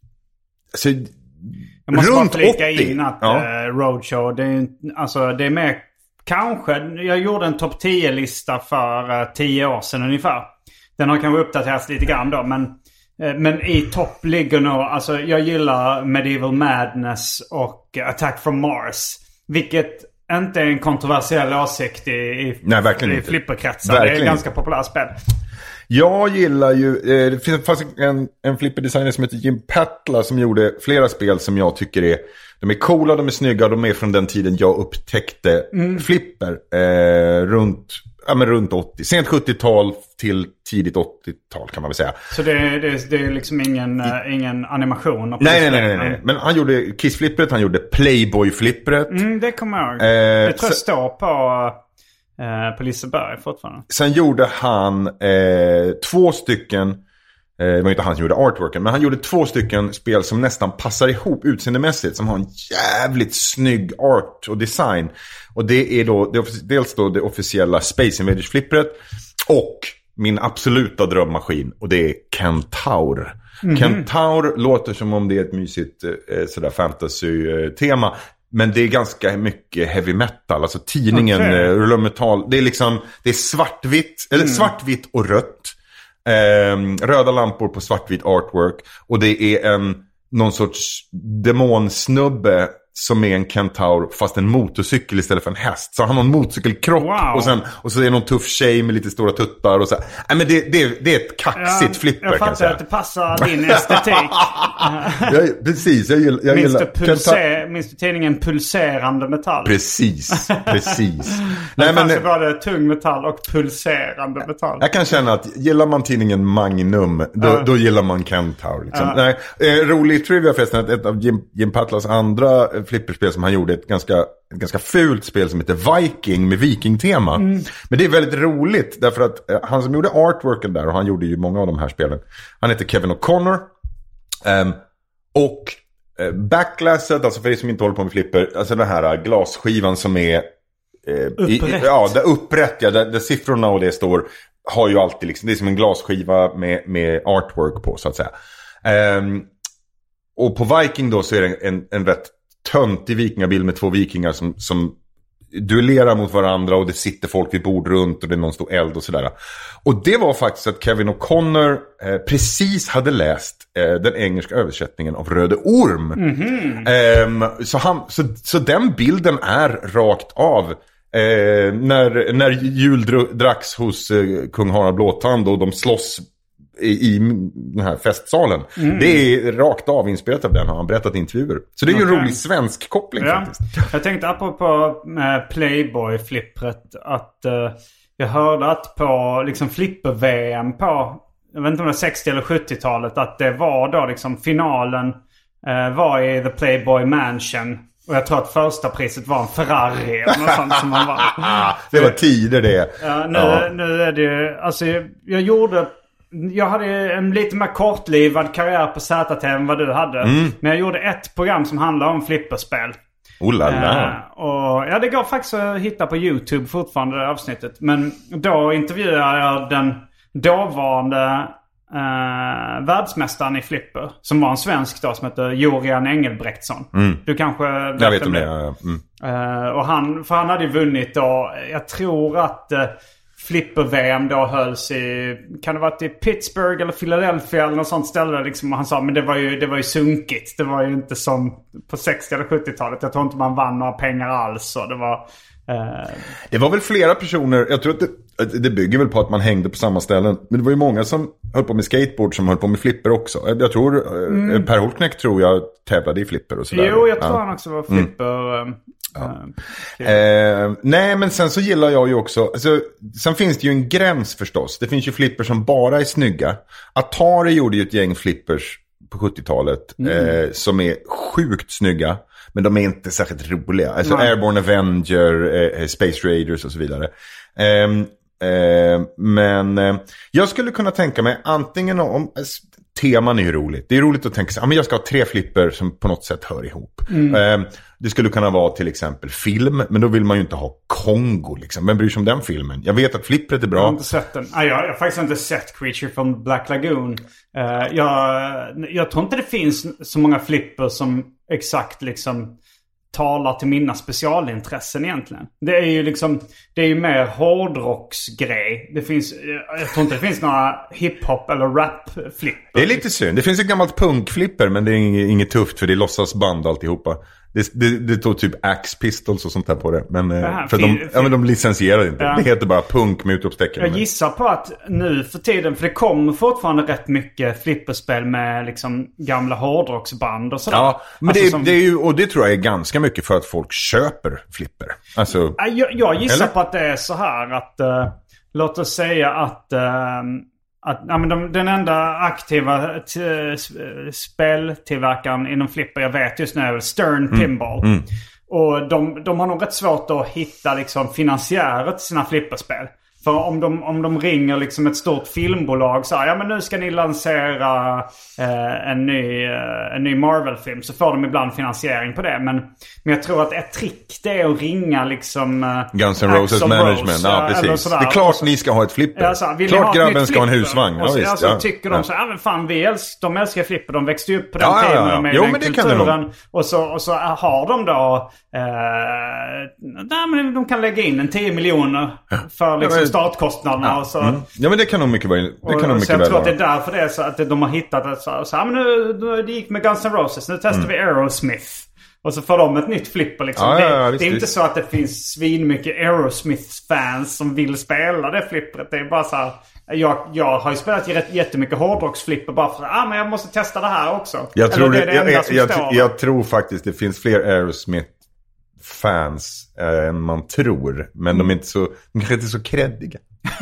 så, jag måste runt bara flika åttio in att ja. eh, Roadshow, det är, alltså, det är mer, kanske, jag gjorde en topp tio-lista för eh, tio år sedan ungefär. Den har kanske uppdaterats lite grann då, men Men i topp ligger nog, alltså jag gillar Medieval Madness och Attack from Mars. Vilket inte är en kontroversiell åsikt i, i, Nej, verkligen i flipperkretsar. Det är ett ganska populärt spel. Jag gillar ju, eh, det finns faktiskt en, en flipperdesigner som heter Jim Patla som gjorde flera spel som jag tycker är, de är coola, de är snygga, de är från den tiden jag upptäckte mm. flipper eh, runt, ja, men runt åttio, sent sjuttiotal till tidigt åttiotal kan man väl säga. Så det är, det är, det är liksom ingen, uh, ingen animation? Nej, nej, nej, nej, nej. Men han gjorde Kiss-flippret, han gjorde Playboy-flippret. Mm, det kommer jag ihåg. Eh, det tror jag står på... Uh, på Liseberg fortfarande. Sen gjorde han eh, två stycken, eh, det var inte han som gjorde artworken, men han gjorde två stycken spel som nästan passar ihop utseendemässigt, som har en jävligt snygg art och design. Och det är då, det är dels då det officiella Space Invaders flippret och min absoluta drömmaskin, och det är Kentaur. Mm-hmm. Kentaur låter som om det är ett mysigt eh, sådär fantasy-tema. Men det är ganska mycket heavy metal. Alltså tidningen okay. eh, rullar metal. Det är liksom, det är svartvitt. Eller mm. svartvitt och rött. Eh, röda lampor på svartvitt artwork. Och det är en, någon sorts demonsnubbe som är en kentaur fast en motorcykel istället för en häst. Så han har en motorcykelkropp wow. och, sen, och så är det någon tuff tjej med lite stora tuttar. Och så. Nej, men det, det, det är ett kaxigt ja, flipper. Jag fattar att det passar din estetik. jag, precis, jag gillar... Jag minns, gillar du pulser, minns du tidningen Pulserande metall? Precis, precis. Nej, men det var det tung metall och pulserande metall. Jag kan känna att gillar man tidningen Magnum, då, uh. då gillar man Kentaur. Liksom. Uh. Nej, eh, rolig trivia förresten, ett av Jim, Jim Patlas andra flipperspel som han gjorde, ett ganska, ett ganska fult spel som heter Viking med vikingtema. Mm. Men det är väldigt roligt därför att eh, han som gjorde artworken där, och han gjorde ju många av de här spelen, han heter Kevin O'Connor. Um, och eh, backglasset, alltså för er som inte håller på med flipper, alltså den här glasskivan som är eh, upprätt. I, ja, där upprätt, ja, där, där siffrorna och det står, har ju alltid liksom, det är som en glasskiva med, med artwork på så att säga. Um, och på Viking då så är det en, en rätt töntig vikingabild med två vikingar som, som duellerar mot varandra, och det sitter folk vid bord runt och det är någon stor eld och sådär. Och det var faktiskt att Kevin O'Connor eh, precis hade läst eh, den engelska översättningen av Röde Orm. Mm-hmm. Eh, så, han, så, så den bilden är rakt av eh, när, när jul dracks hos eh, kung Harald Blåtand och de slåss I, i den här festsalen. Mm. Det är rakt av inspelat av den, har han berättat i intervjuer. Så det är ju okay. En rolig svensk koppling ja. Faktiskt. Jag tänkte apropå med Playboy-flippret att uh, jag hörde att på liksom flipper-V M på, jag vet inte om det var sextio- eller sjuttiotalet, att det var då liksom finalen uh, var i The Playboy Mansion. Och jag tror att första priset var en Ferrari eller något sånt som man var. Det var tider det. Ja, nu, ja. nu är det ju... Alltså jag, jag gjorde... Jag hade en lite mer kortlivad karriär på Z T än vad du hade. Mm. Men jag gjorde ett program som handlar om flipperspel. Oh la la. Uh, och ja, det går faktiskt att hitta på YouTube fortfarande det avsnittet. Men då intervjuade jag den dåvarande uh, världsmästaren i flipper. Som var en svensk då som heter Jorian Engelbrektsson. Mm. Du kanske vet, jag vet om det. det. Ja, ja. Mm. Uh, och han, för han hade ju vunnit då. Jag tror att... Uh, Flipper-V M då hölls i, kan det varit i Pittsburgh eller Philadelphia eller något sånt ställe liksom. Och han sa, men det var ju, det var ju sunkigt. Det var ju inte som på sextio- eller sjuttiotalet. Jag tror inte man vann några pengar alls. Och det var... Eh... Det var väl flera personer, jag tror att det, det bygger väl på att man hängde på samma ställen. Men det var ju många som höll på med skateboard som höll på med flipper också. Jag tror, mm. Per Holknekt tror jag tävlade i flipper och sådär. Jo, jag tror ja. han också var flipper... Mm. Ja. Eh, nej, men sen så gillar jag ju också alltså, sen finns det ju en gräns förstås. Det finns ju flipper som bara är snygga. Atari gjorde ju ett gäng flippers på sjuttiotalet mm. eh, som är sjukt snygga, men de är inte särskilt roliga. Alltså nej. Airborne Avenger, eh, Space Raiders och så vidare. eh, eh, Men eh, jag skulle kunna tänka mig antingen om eh, teman är ju roligt. Det är roligt att tänka sig, ja, men jag ska ha tre flipper som på något sätt hör ihop. Mm. Eh, det skulle kunna vara till exempel film, men då vill man ju inte ha Kongo liksom. Vem bryr sig om den filmen? Jag vet att flippret är bra. Jag har inte sett den. Jag har faktiskt inte sett Creature from Black Lagoon. Uh, jag, jag tror inte det finns så många flipper som exakt liksom talar till mina specialintressen egentligen. Det är ju liksom, det är ju mer hårdrocksgrej. Det finns, jag tror inte det finns några hiphop eller rap-flipper. Det är lite synd. Det finns ett gammalt punkflipper, men det är inget, inget tufft för det är låtsasband alltihopa. Det, det, det tog typ Axe Pistols och sånt där på det. Men, Aha, för fin, de, ja, men de licensierar inte. Ja. Det heter bara punk med utropstecken. Jag gissar på att nu för tiden, för det kommer fortfarande rätt mycket flipperspel med liksom gamla hårdrocksband och sådär. Ja, men alltså det, som... det är ju, och det tror jag är ganska mycket för att folk köper flipper. Alltså, jag, jag gissar eller? på att det är så här att, uh, låt oss säga att... Uh, Att, ja, men de, den enda aktiva t- speltillverkaren inom flipper jag vet just nu är Stern Pinball. Mm. Mm. Och de, de har nog rätt svårt att hitta liksom finansiärer till sina flipperspel. För om de, om de ringer liksom ett stort filmbolag så här, ja men nu ska ni lansera eh, en, ny, eh, en ny Marvel-film, så får de ibland finansiering på det. Men, men jag tror att ett trick det är att ringa liksom eh, Guns N' Roses Rose, management, ja precis. Det är klart ni ska ha ett flipper. Ja, så, klart grabben ska ha en husvagn. Och så, ja, alltså, ja, tycker ja. de så ja men fan vi älskar, de älskar flipper, de växte ju upp på den ja, tiden ja, ja. med Jo, den men det kulturen. kan de. Och så, och så har de då eh, nej, men de kan lägga in en tio miljoner för liksom, ja, men, startkostnaderna. Ja. Och så, mm. ja men det kan nog mycket vara. Det kan nog mycket jag väl tror att det vara. är därför det är så att de har hittat det så, så ja, men nu, nu det gick med Guns N' Roses, nu testar mm. vi Aerosmith. Och så får de ett nytt flipper liksom. Ja, det, ja, ja, visst, det är inte visst. så att det finns svin mycket Aerosmith-fans som vill spela det flippret. Det är bara så här, jag, jag har ju spelat jättemycket hårdrocksflipper bara för att ah, men jag måste testa det här också. Jag tror, det är det jag, enda jag, som jag, står. jag tror faktiskt det finns fler Aerosmith-fans äh, än man tror. Men de är inte så, de kanske inte är så kreddiga.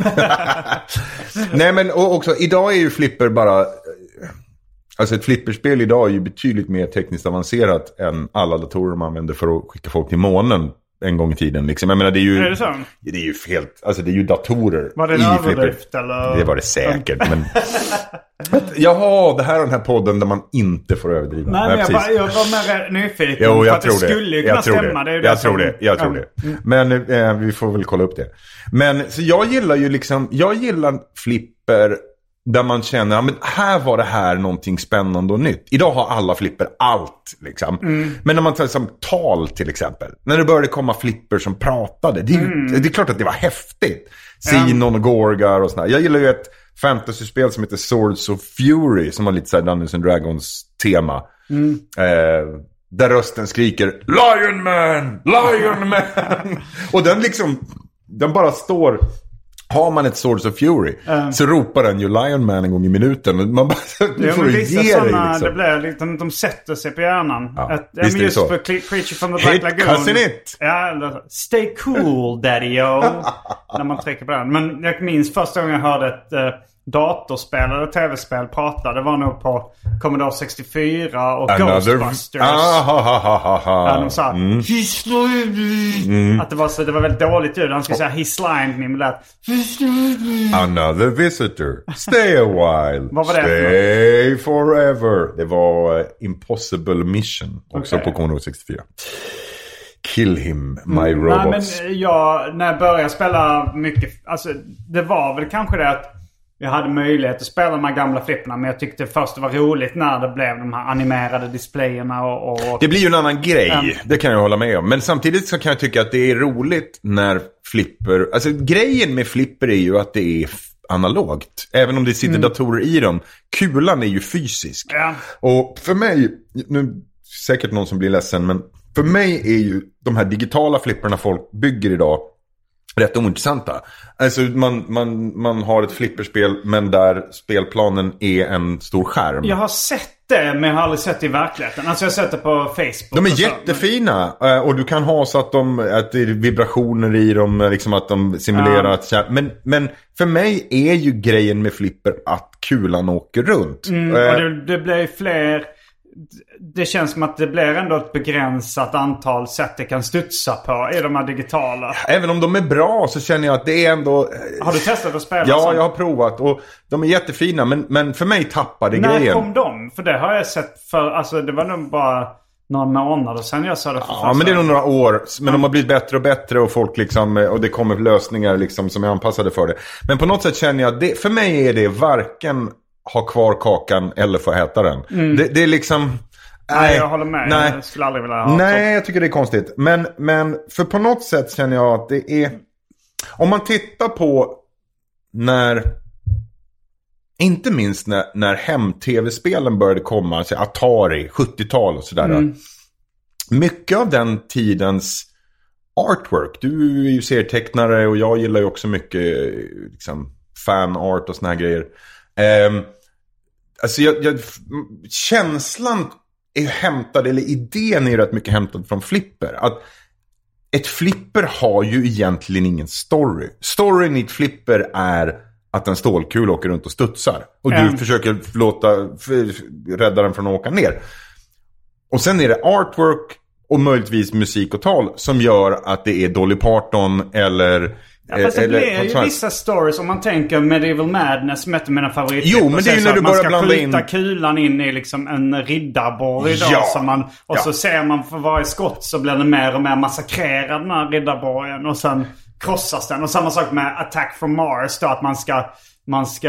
Nej men och också, idag är ju flipper bara... Alltså ett flipperspel idag är ju betydligt mer tekniskt avancerat än alla datorer man använder för att skicka folk till månen en gång i tiden. Liksom. Jag menar, det är ju... Är det så? Det är ju helt... Alltså det är ju datorer. Var det en överdrift eller? Det var det säkert, men... Jaha, det här är den här podden där man inte får överdriva. Nej, men jag, bara, jag var mer nyfiken. Jo, jag för tror att det det. skulle ju kunna jag tror stämma. Det. Det är det jag som... tror det. Jag tror det. Mm. Men eh, vi får väl kolla upp det. Men så jag gillar ju liksom... Jag gillar flipper... Där man känner, ja men här var det här någonting spännande och nytt. Idag har alla flipper allt liksom. Mm. Men när man tar som tal till exempel. När det började komma flipper som pratade. Det är, mm. det är klart att det var häftigt. Sinon och Gorgar och sådär. Jag gillar ju ett fantasyspel som heter Swords of Fury. Som har lite såhär Dungeons and Dragons tema. Mm. Eh, där rösten skriker Lion Man! Lion Man! Och den liksom, den bara står... Har man ett Swords of Fury um, så ropar den ju Lion Man en gång i minuten. Man bara, du ja, får men ge vissa dig såna, liksom. Det blir liksom, de sätter sig på hjärnan. Ja, Ett, visst just är det så. för Creature from the Black Hit Lagoon. cousin it! Ja, eller, stay cool daddy-o. När man trycker på den. Men jag minns första gången jag hörde ett, datorspel eller tv-spel pratade var nog på Commodore sextiofyra och Another... Ghostbusters. Ah, ha, ha, ha, ha, ha. Ja, de sa Mm. He slimed me. Mm. Att det var, så, det var väldigt dåligt ljud. Han skulle säga He slimed me med det. He slimed me. Another visitor. Stay a while. Vad var det? Stay forever. Det var uh, Impossible Mission. Också Okay. på Commodore sextiofyra. Kill him, my mm, robots. Nej, men jag, när jag började spela mycket, alltså det var väl kanske det att jag hade möjlighet att spela de här gamla flipperna, men jag tyckte först det var roligt när det blev de här animerade displayerna och... och... Det blir ju en annan grej, Mm. det kan jag hålla med om. Men samtidigt så kan jag tycka att det är roligt när flipper... Alltså grejen med flipper är ju att det är analogt. Även om det sitter mm. datorer i dem. Kulan är ju fysisk. Ja. Och för mig, nu säkert någon som blir ledsen, men för mig är ju de här digitala flipperna folk bygger idag rätt ointressanta. Alltså man, man, man har ett flipperspel men där spelplanen är en stor skärm. Jag har sett det, men jag har aldrig sett det i verkligheten. Alltså jag har sett det på Facebook. De är och så, jättefina. Men... Och du kan ha så att, de, att det är vibrationer i dem, liksom att de simulerar ja. att... Men, men för mig är ju grejen med flipper att kulan åker runt. Mm, och det, det blir fler... Det känns som att det blir ändå ett begränsat antal sätt det kan studsa på i de här digitala. Även om de är bra så känner jag att det är ändå... Har du testat att spela? Ja, sånt? jag har provat och de är jättefina, men, men för mig tappar det När grejen. När kom de? För det har jag sett för, alltså det var nog bara några månader sedan jag sa det för Ja, fast. men det är nog några år. Men mm. de har blivit bättre och bättre och folk liksom, och det kommer lösningar liksom som är anpassade för det. Men på något sätt känner jag att det, för mig är det varken ha kvar kakan eller få äta den. Mm. Det, det är liksom... Nej, nej, jag håller med. Nej, jag skulle aldrig vilja ha nej så. Jag tycker det är konstigt. Men, men för på något sätt känner jag att det är... Om man tittar på när... Inte minst när, när hem-tv-spelen började komma, alltså Atari, sjuttiotal och sådär. Mm. Mycket av den tidens artwork, du är ju serietecknare och jag gillar ju också mycket liksom, fan-art och såna här grejer. Um, alltså jag, jag, känslan är hämtad, eller idén är rätt mycket hämtad från flipper. Att ett flipper har ju egentligen ingen story. Storyn i ett flipper är att en stålkul åker runt och studsar. Och mm. du försöker låta rädda den från att åka ner. Och sen är det artwork och möjligtvis musik och tal som gör att det är Dolly Parton eller... Ja, fast det blir ju vissa stories om man tänker Medieval Madness som är mina favoriter. Jo, men det är ju när du börjar blanda in... Man ska skjuta kulan in i liksom en riddarborg idag. Ja. Som man, och ja. så ser man för varje skott så blir den mer och mer massakrerad den här riddarborgen. Och sen krossas den. Och samma sak med Attack from Mars då, att man ska... Man ska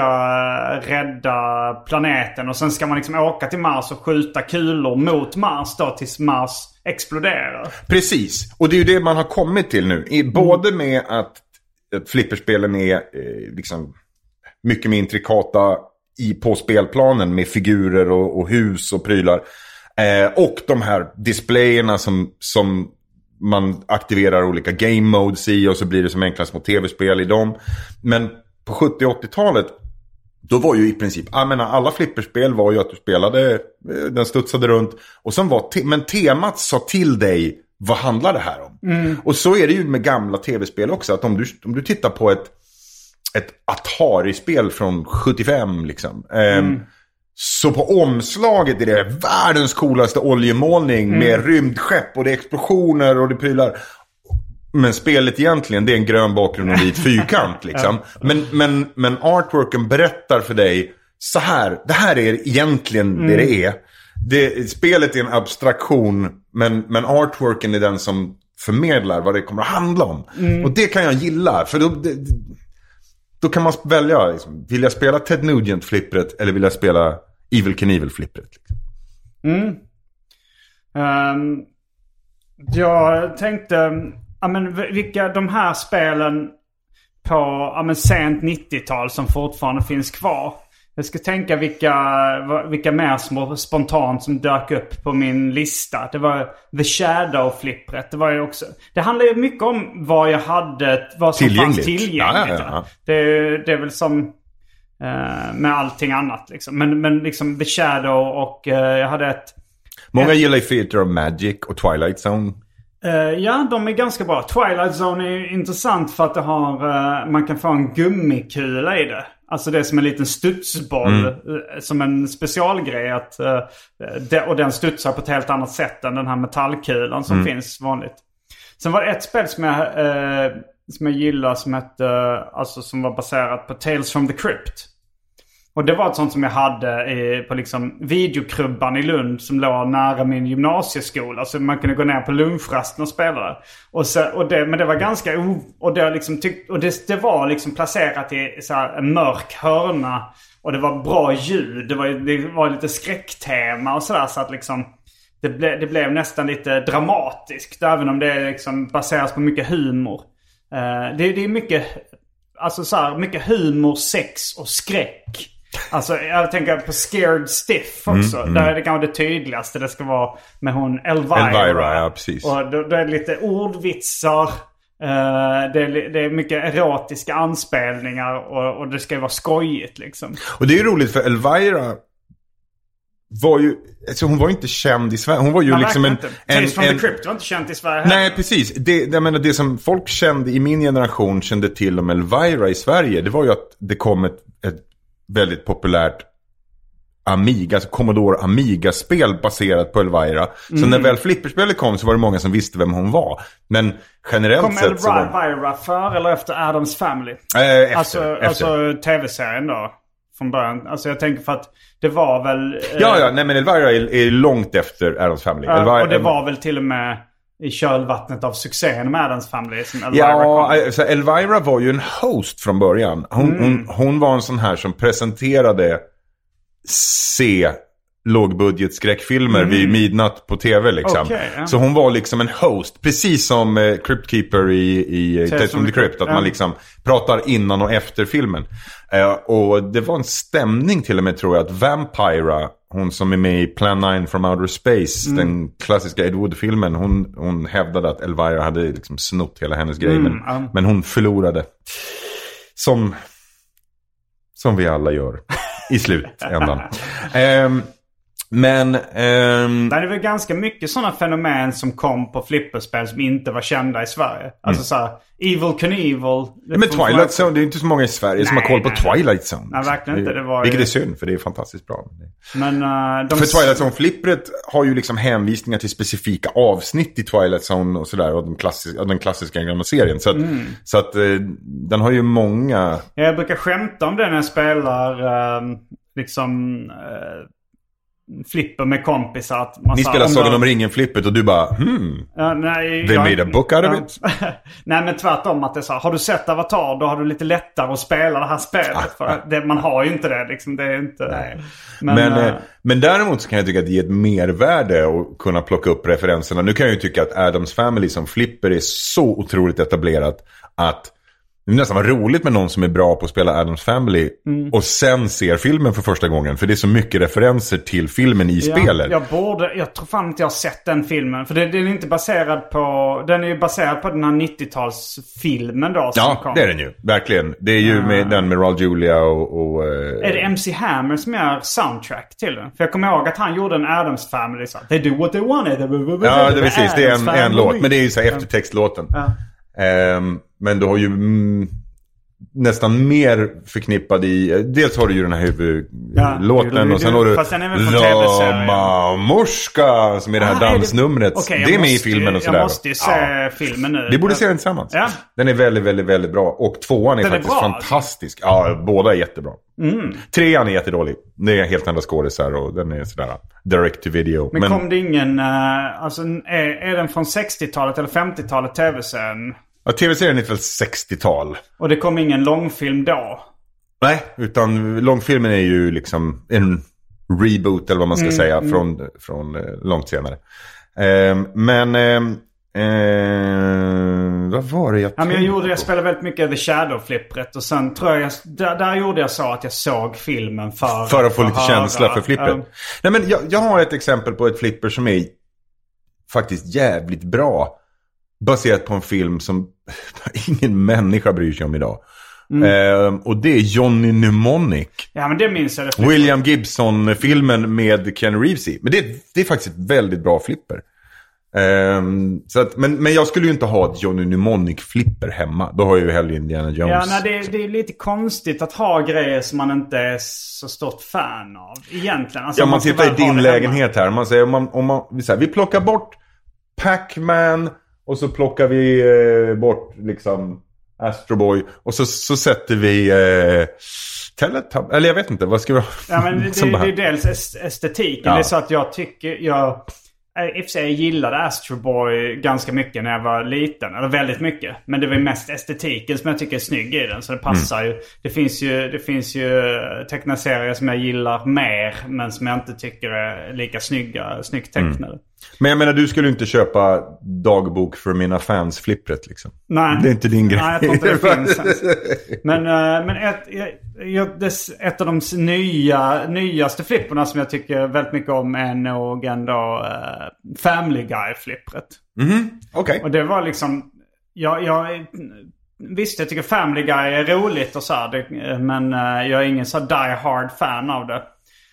rädda planeten och sen ska man liksom åka till Mars och skjuta kulor mot Mars då tills Mars exploderar. Precis, och det är ju det man har kommit till nu. I, mm. Både med att, att flipperspelen är eh, liksom mycket mer intrikata i, på spelplanen med figurer och, och hus och prylar. Eh, och de här displayerna som, som man aktiverar olika game modes i och så blir det som enkla små tv-spel i dem. Men på sjuttio- och åttiotalet då var ju i princip, jag menar, alla flipperspel var ju att du spelade, den studsade runt och sen var, te- men temat sa till dig, vad handlar det här om? Mm. Och så är det ju med gamla tv-spel också, att om du, om du tittar på ett, ett Atari-spel från sjuttiofem liksom, mm. eh, så på omslaget är det världens coolaste oljemålning mm. med rymdskepp och det är explosioner och det prylar. Men spelet egentligen, det är en grön bakgrund och en vit fyrkant liksom. Men, men, men artworken berättar för dig så här, det här är egentligen mm. det det är. Det, spelet är en abstraktion, men, men artworken är den som förmedlar vad det kommer att handla om. Mm. Och det kan jag gilla, för då, det, då kan man välja, liksom, vill jag spela Ted Nugent-flippret eller vill jag spela Evel Knievel-flippret? Liksom. Mm. Um, jag tänkte... Ja, men vilka de här spelen på ja, men sent nittiotal som fortfarande finns kvar. Jag ska tänka vilka, vilka mer små spontant som dök upp på min lista. Det var The Shadow-flippret. Det var ju också... Det handlar ju mycket om vad jag hade, vad som fanns tillgängligt. Ja, ja, ja. Det, det är väl som eh, med allting annat liksom. Men, men liksom The Shadow och eh, jag hade ett... Många ett, gillar Theater of Magic och Twilight Zone. Uh, ja, de är ganska bra. Twilight Zone är intressant för att det har, uh, man kan få en gummikula i det. Alltså det är som en liten studsboll. Mm. Som en specialgrej. Att, uh, det, och den studsar på ett helt annat sätt än den här metallkulan som mm. finns vanligt. Sen var det ett spel som jag, uh, som jag gillar som hette, uh, alltså som var baserat på Tales from the Crypt. Och det var ett sånt som jag hade i, på liksom videokrubban i Lund som låg nära min gymnasieskola. Så man kunde gå ner på lunchrasten och spela det. Och så, och det men det var ganska... O, och det, liksom tyck, och det, det var liksom placerat i så här, en mörk hörna. Och det var bra ljud. Det var, det var lite skräcktema och sådär. Så att liksom... Det, ble, det blev nästan lite dramatiskt. Även om det liksom baseras på mycket humor. Uh, det, det är mycket... Alltså så här, mycket humor, sex och skräck. Alltså jag tänker på Scared Stiff också. Mm, mm. Där är det kanske det tydligaste. Det ska vara med hon Elvira. Elvira, ja precis. Och då, då är det lite ordvitsar. Uh, det, är, det är mycket erotiska anspelningar. Och, och det ska ju vara skojigt liksom. Och det är ju roligt för Elvira var ju, alltså hon var ju inte känd i Sverige. Hon var ju ja, liksom en... en Tales from en, the Crypt var inte känd i Sverige heller. Nej, precis. Det, jag menar, det som folk kände i min generation kände till om Elvira i Sverige, det var ju att det kom ett, ett väldigt populärt Amiga, alltså Commodore Amiga-spel baserat på Elvira. Så mm. när väl flipperspelet kom så var det många som visste vem hon var. Men generellt kom sett så var... Kom Elvira för eller efter Addams Family? Äh, efter, alltså, efter. alltså tv-serien då? Från början. Alltså jag tänker för att det var väl... Eh... Ja, ja. Nej, men Elvira är, är långt efter Addams Family. Uh, Elvira, och det var väl till och med i kölvattnet av succén med Addams Family som Elvira ja, kom. Alltså, Elvira var ju en host från början. Hon, mm. hon, hon var en sån här som presenterade C lågbudget skräckfilmer mm. vid midnatt på tv liksom. Okay, yeah. Så hon var liksom en host, precis som eh, Crypt Keeper i, i Tales from the Crypt, att yeah. man liksom pratar innan och efter filmen. Eh, och det var en stämning till och med, tror jag, att Vampira, hon som är med i Plan nine from Outer Space, mm. den klassiska Ed Wood-filmen, hon, hon hävdade att Elvira hade liksom snott hela hennes grej, mm. men, um. men hon förlorade. Som, som vi alla gör i slutändan. um, Men ehm... det är väl ganska mycket sådana fenomen som kom på flipperspel som inte var kända i Sverige. Alltså mm. så här, Evil Knievel. Men Twilight Zone, det är inte så många i Sverige nej, som har koll på nej, Twilight Zone. Nej, verkligen inte. Det var vilket ju... är synd, för det är fantastiskt bra. Men, uh, de... För Twilight Zone-flippret har ju liksom hänvisningar till specifika avsnitt i Twilight Zone och sådär, och den klassiska, och den klassiska gamla serien. Så att, mm. så att uh, den har ju många... Jag brukar skämta om det när jag spelar uh, liksom... Uh, flipper med kompisar att man ni spelar Sagan om ringen-flippet och du bara hmm, ja, nej, they jag, made a book out of it. Nej, men tvärtom att det är så, har du sett Avatar, då har du lite lättare att spela det här spelet för det, man har ju inte det liksom, det är inte nej. Men, men, äh, men däremot så kan jag tycka att det ger ett mervärde att kunna plocka upp referenserna. Nu kan jag ju tycka att Addams Family som flipper är så otroligt etablerat att det är nästan var roligt med någon som är bra på att spela Addams Family mm. och sen ser filmen för första gången. För det är så mycket referenser till filmen i ja, spelet. Jag borde, jag tror fan inte jag har sett den filmen. För det, den är inte baserad på, den är ju baserad på den här nittiotalsfilmen då som ja, kom. Det är den ju, verkligen. Det är ju uh, med den med Raul Julia och... och uh, är det M C Hammer som gör soundtrack till den? För jag kommer ihåg att han gjorde en Addams Family så. They do what they wanted. Ja, det är precis. Det är en, en låt. Men det är ju så här eftertextlåten. Ja. Um, men du har ju mm, nästan mer förknippad i... Dels har du ju den här huvudlåten ja, och sen har du Ramamorska som är det här ah, dansnumret. Det, okay, det är med i filmen och sådär. Jag måste ju se ja. filmen nu. Vi borde se den tillsammans. Ja. Den är väldigt, väldigt, väldigt bra. Och tvåan är den faktiskt är fantastisk. Ja, båda är jättebra. Mm. Trean är jättedålig. Det är helt andra skådisar och den är sådär direct to video. Men, Men kom det ingen... Uh, alltså, är, är den från sextiotalet eller femtiotalet tv-serien? Ja, tv-serien är väl sextiotal. Och det kom ingen långfilm då? Nej, utan långfilmen är ju liksom en reboot eller vad man ska mm, säga mm. från, från eh, långt senare. Eh, men eh, eh, vad var det jag ja, men jag gjorde, jag spelade väldigt mycket The Shadow-flippret och sen tror jag, där, där gjorde jag så att jag såg filmen för för att få lite höra. Känsla för flippret. Um, Nej, men jag, jag har ett exempel på ett flipper som är faktiskt jävligt bra. Baserat på en film som ingen människa bryr sig om idag. Mm. Eh, och det är Johnny Mnemonic. Ja, men det minns jag. Det William Gibson-filmen med Ken Reeves i. Men det, det är faktiskt ett väldigt bra flipper. Um, så att, men, men jag skulle ju inte ha ett Johnny Mnemonic-flipper hemma. Då har jag ju hellre Indiana Jones. Ja, nej, det, är, det är lite konstigt att ha grejer som man inte är så stort fan av egentligen. Alltså, ja, man, man tittar i din lägenhet hemma. här. Man säger, om man, om man, vi, säger, vi plockar bort Pac-Man och så plockar vi eh, bort liksom Astro Boy. Och så, så sätter vi eh, Teletab. Eller jag vet inte, vad ska vi ha? Ja, men det, det, det är dels estetiken. Ja. Det är så att jag tycker... Jag, i och för sig jag gillade Astro Boy ganska mycket när jag var liten. Eller väldigt mycket. Men det var mest estetiken som jag tycker är snygg i den. Så det passar mm. ju. Det finns ju, det finns ju tecknade serier som jag gillar mer. Men som jag inte tycker är lika snygga, snyggt tecknade. Mm. Men jag menar, du skulle inte köpa dagbok för mina fans flippret liksom. Nej. Det är inte din grej. Nej, jag tror inte det finns ens. Men, men ett, ett, ett av de nya, nyaste flipperna som jag tycker väldigt mycket om är nog ändå uh, Family Guy-flippret. Mm, okej. Okay. Och det var liksom... Jag, jag, visst, jag tycker Family Guy är roligt och så här, det, men uh, jag är ingen så die hard fan av det.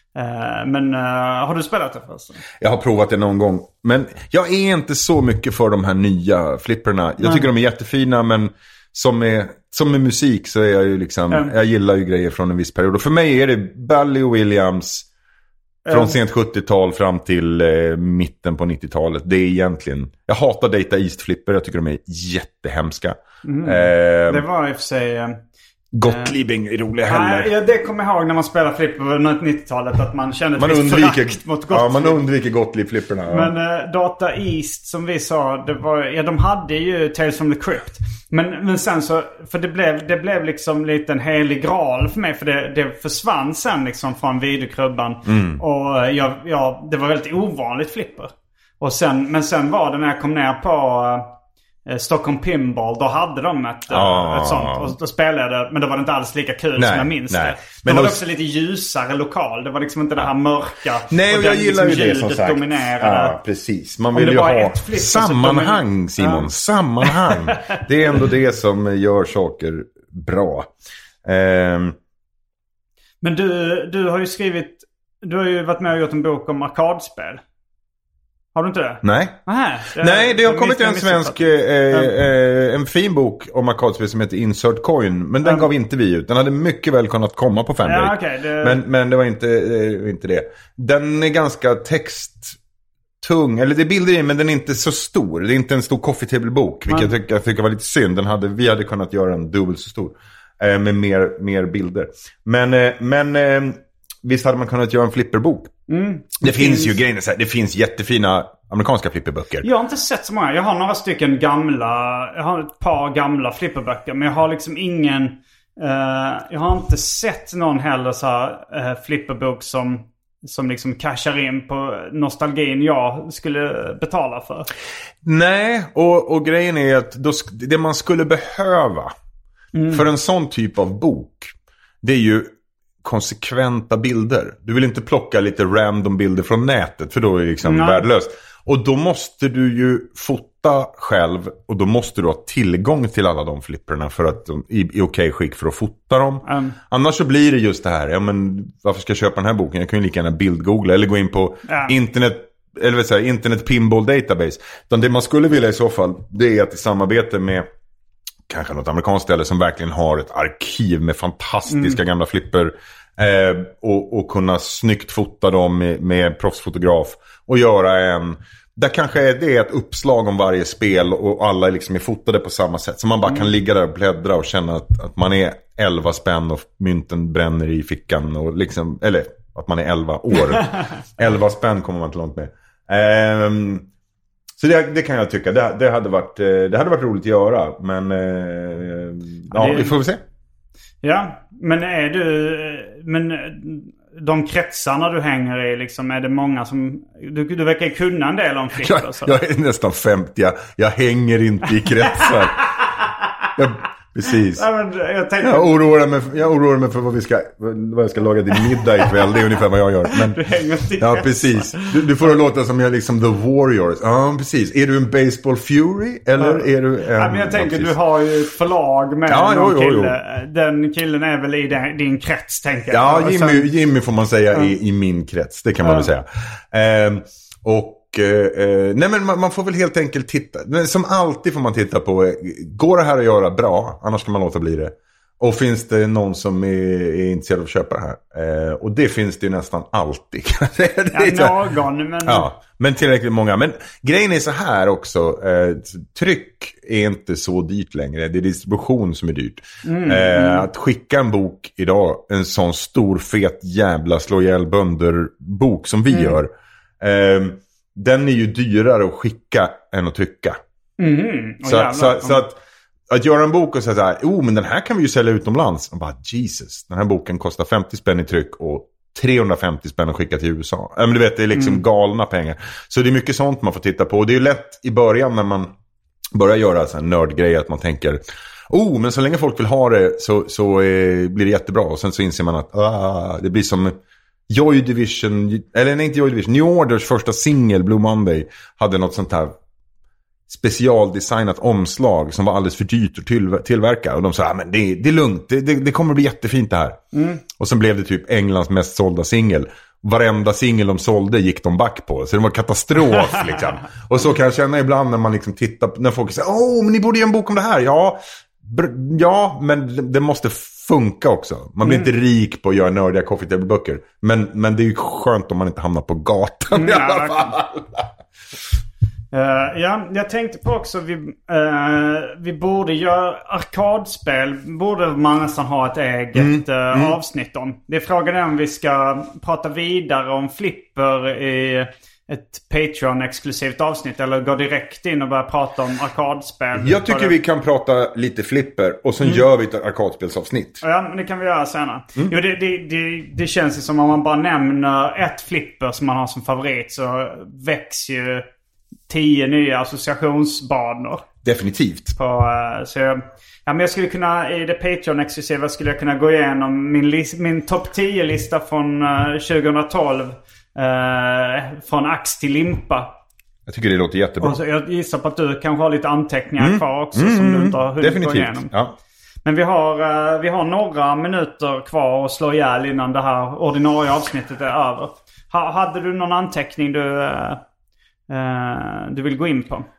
Uh, men uh, har du spelat det förresten? Jag har provat det någon gång. Men jag är inte så mycket för de här nya flipperna. Jag Nej. tycker de är jättefina, men som med, som med musik så är jag ju liksom mm. jag gillar ju grejer från en viss period. Och för mig är det Bally Williams från mm. sent sjuttiotal fram till eh, mitten på nittiotalet. Det är egentligen... Jag hatar Data East flipper. Jag tycker de är jättehemska. Mm. Eh, det var i och för sig... Eh... Gottlieb är roliga heller. Ja, det kommer jag ihåg när man spelar flipper under nittiotalet att man kände ett man visst undviker, förakt mot Gottlieb. Ja, man undviker Gottlieb-flipperna. Ja. Men äh, Data East som vi sa, det var, ja, de hade ju Tales from the Crypt. Men, men sen så, för det blev, det blev liksom lite en helig graal för mig. För det, det försvann sen liksom från videokrubban. Mm. Och jag, jag, det var väldigt ovanligt flipper. Och sen, men sen var det när jag kom ner på... Stockholm Pinball, då hade de ett, oh. ett sånt. Och då spelade jag det, men då var det inte alls lika kul nej, som jag minns nej. det. Men det var då... också lite ljusare lokal. Det var liksom inte det här mörka. Nej, och jag gillar liksom ju det som sagt. Ja, precis. Man vill ju ha sammanhang, Simon. Ja. Sammanhang. Det är ändå det som gör saker bra. Um... Men du, du har ju skrivit, du har ju varit med och gjort en bok om arkadspel. Har du inte det? Nej. Aha, det, Nej, det har kommit en svensk, eh, eh, en fin bok om arkadspel som heter Insert Coin. Men den um, gav inte vi ut. Den hade mycket väl kunnat komma på Fanbreak. Ja, okay, det... men, men det var inte, eh, inte det. Den är ganska texttung. Eller det är bilder i, men den är inte så stor. Det är inte en stor coffee table-bok. Vilket jag tycker, jag tycker var lite synd. Den hade, vi hade kunnat göra en dubbelt så stor. Eh, med mer, mer bilder. Men, eh, men eh, visst hade man kunnat göra en flipperbok. Mm. Det, det finns, finns ju grejer så här, det finns jättefina amerikanska flipperböcker. Jag har inte sett så många. Jag har några stycken gamla, jag har ett par gamla flipperböcker, men jag har liksom ingen uh, jag har inte sett någon heller så här uh, flipperbok som som liksom cashar in på nostalgin jag skulle betala för. Nej, och, och grejen är att då, det man skulle behöva mm. för en sån typ av bok, det är ju konsekventa bilder. Du vill inte plocka lite random bilder från nätet, för då är det liksom mm. värdelöst. Och då måste du ju fota själv, och då måste du ha tillgång till alla de flipperna för att de är i okej skick för att fota dem. Mm. Annars så blir det just det här, ja men varför ska jag köpa den här boken? Jag kan ju lika gärna bildgoogla eller gå in på mm. internet, eller vad säger, internet pinball database. Utan det man skulle vilja i så fall, det är att i samarbete med kanske något amerikanskt ställe som verkligen har ett arkiv med fantastiska mm. gamla flipper eh, och, och kunna snyggt fota dem med, med proffsfotograf och göra en, där kanske det är ett uppslag om varje spel och alla liksom är fotade på samma sätt, så man bara mm. kan ligga där och bläddra och känna att, att man är elva spänn och mynten bränner i fickan och liksom, eller att man är elva år. elva spänn kommer man inte långt med. Eh, Så det, det kan jag tycka, det, det, hade varit, det hade varit roligt att göra. Men eh, ja, det, vi får väl se. Ja, men är du, men de kretsarna du hänger i liksom, är det många som, du, du verkar kunna en del om flipper och så. Jag, jag är nästan femtio, jag, jag hänger inte i kretsar. jag, Precis. Ja, men jag, tänkte... jag, oroar mig, jag oroar mig för vad, vi ska, vad jag ska laga till middag ikväll. Det är ungefär vad jag gör. Men, du hänger till ja, precis. Du, du får det låta som jag är liksom The Warriors. Ja, precis. Är du en Baseball Fury? Eller ja. är du en... Ja, men jag tänker, ja, du har ju ett förlag med ja, någon jo, jo, jo. kille. Den killen är väl i din, din krets, tänker jag. Ja, Jimmy, sen... Jimmy får man säga ja. i, i min krets. Det kan man ja. väl säga. Ehm, och Och eh, nej men man, man får väl helt enkelt titta. Men som alltid får man titta på, går det här att göra bra? Annars kan man låta bli det. Och finns det någon som är, är intresserad av att köpa det här? Eh, och det finns det ju nästan alltid. det är ja, någon, men... Ja, men tillräckligt många. Men grejen är så här också. Eh, tryck är inte så dyrt längre. Det är distribution som är dyrt. Mm, eh, mm. Att skicka en bok idag, en sån stor, fet jävla slå ihjäl bönder-bok som vi mm. gör. Eh, den är ju dyrare att skicka än att trycka. Mm. Så, jävlar, så, så att Att göra en bok och säga så här, oh men den här kan vi ju sälja utomlands. Och bara, Jesus, den här boken kostar femtio spänn i tryck och trehundrafemtio spänn att skicka till U S A. Men du vet, det är liksom mm. galna pengar. Så det är mycket sånt man får titta på. Och det är ju lätt i början när man börjar göra så här nördgrejer att man tänker, oh men så länge folk vill ha det så, så eh, blir det jättebra. Och sen så inser man att ah, det blir som Joy Division, eller nej inte Joy Division, New Orders första singel Blue Monday hade något sånt här specialdesignat omslag som var alldeles för dyrt att till- tillverka. Och de sa, ah, men det, det är lugnt, det, det, det kommer bli jättefint det här. Mm. Och sen blev det typ Englands mest sålda singel. Varenda singel de sålde gick de back på. Så det var katastrof liksom. Och så kan jag känna ibland när man liksom tittar, när folk säger, åh men ni borde göra en bok om det här. Ja, br- ja men det, det måste funka också. Man blir mm. inte rik på att göra nördiga coffee table-böcker. Men, men det är ju skönt om man inte hamnar på gatan i alla fall. Uh, ja, jag tänkte på också vi, uh, vi borde göra arkadspel. Borde man nästan ha ett eget mm. Uh, mm. avsnitt om. Det är frågan om vi ska prata vidare om flipper i ett Patreon-exklusivt avsnitt eller gå direkt in och börja prata om arkadspel. Jag tycker vi kan prata lite flipper och sen mm. gör vi ett arkadspelsavsnitt. Ja, men det kan vi göra senare. Mm. Jo, det, det, det, det känns ju som om man bara nämner ett flipper som man har som favorit så väcks ju tio nya associationsbanor. Definitivt. På, så jag, ja, men jag skulle kunna, i det Patreon-exklusiva skulle jag kunna gå igenom min, lis, min topp tio-lista från uh, tjugohundratolv. Uh, från ax till limpa. Jag tycker det låter jättebra. Och så jag gissar på att du kanske har lite anteckningar mm. kvar också mm. som du inte har hunnit definitivt. Gå igenom. Ja. Men vi har, uh, vi har några minuter kvar att slå ihjäl innan det här ordinarie avsnittet är över. Ha, hade du någon anteckning du... Uh, Uh, du vill gå in på?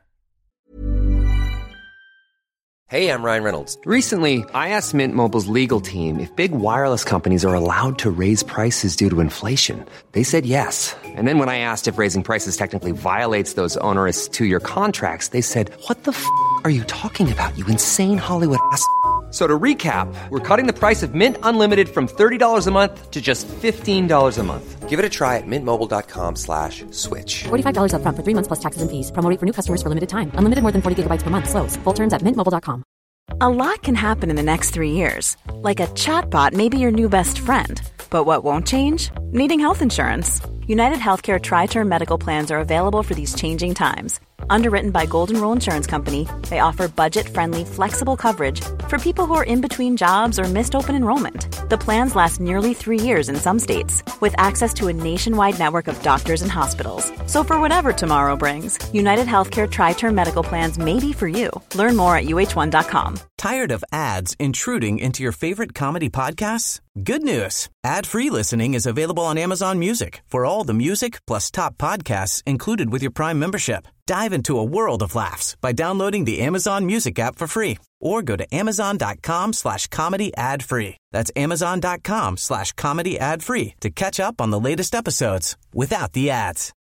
Hey, I'm Ryan Reynolds. Recently, I asked Mint Mobile's legal team if big wireless companies are allowed to raise prices due to inflation. They said yes. And then when I asked if raising prices technically violates those onerous two-year contracts, they said, what the f*** are you talking about, you insane Hollywood ass f- So to recap, we're cutting the price of Mint Unlimited from thirty dollars a month to just fifteen dollars a month. Give it a try at mintmobile.com slash switch. forty-five dollars up front for three months plus taxes and fees. Promo rate for new customers for limited time. Unlimited more than forty gigabytes per month. Slows full terms at mint mobile dot com. A lot can happen in the next three years. Like a chatbot may be your new best friend. But what won't change? Needing health insurance. United Healthcare Tri-Term Medical Plans are available for these changing times. Underwritten by Golden Rule Insurance Company, they offer budget-friendly, flexible coverage for people who are in between jobs or missed open enrollment. The plans last nearly three years in some states, with access to a nationwide network of doctors and hospitals. So for whatever tomorrow brings, United Healthcare Tri-Term Medical Plans may be for you. Learn more at U H one dot com. Tired of ads intruding into your favorite comedy podcasts? Good news. Ad-free listening is available on Amazon Music for all the music plus top podcasts included with your Prime membership. Dive into a world of laughs by downloading the Amazon Music app for free or go to amazon.com slash comedy ad free. That's amazon.com slash comedy ad free to catch up on the latest episodes without the ads.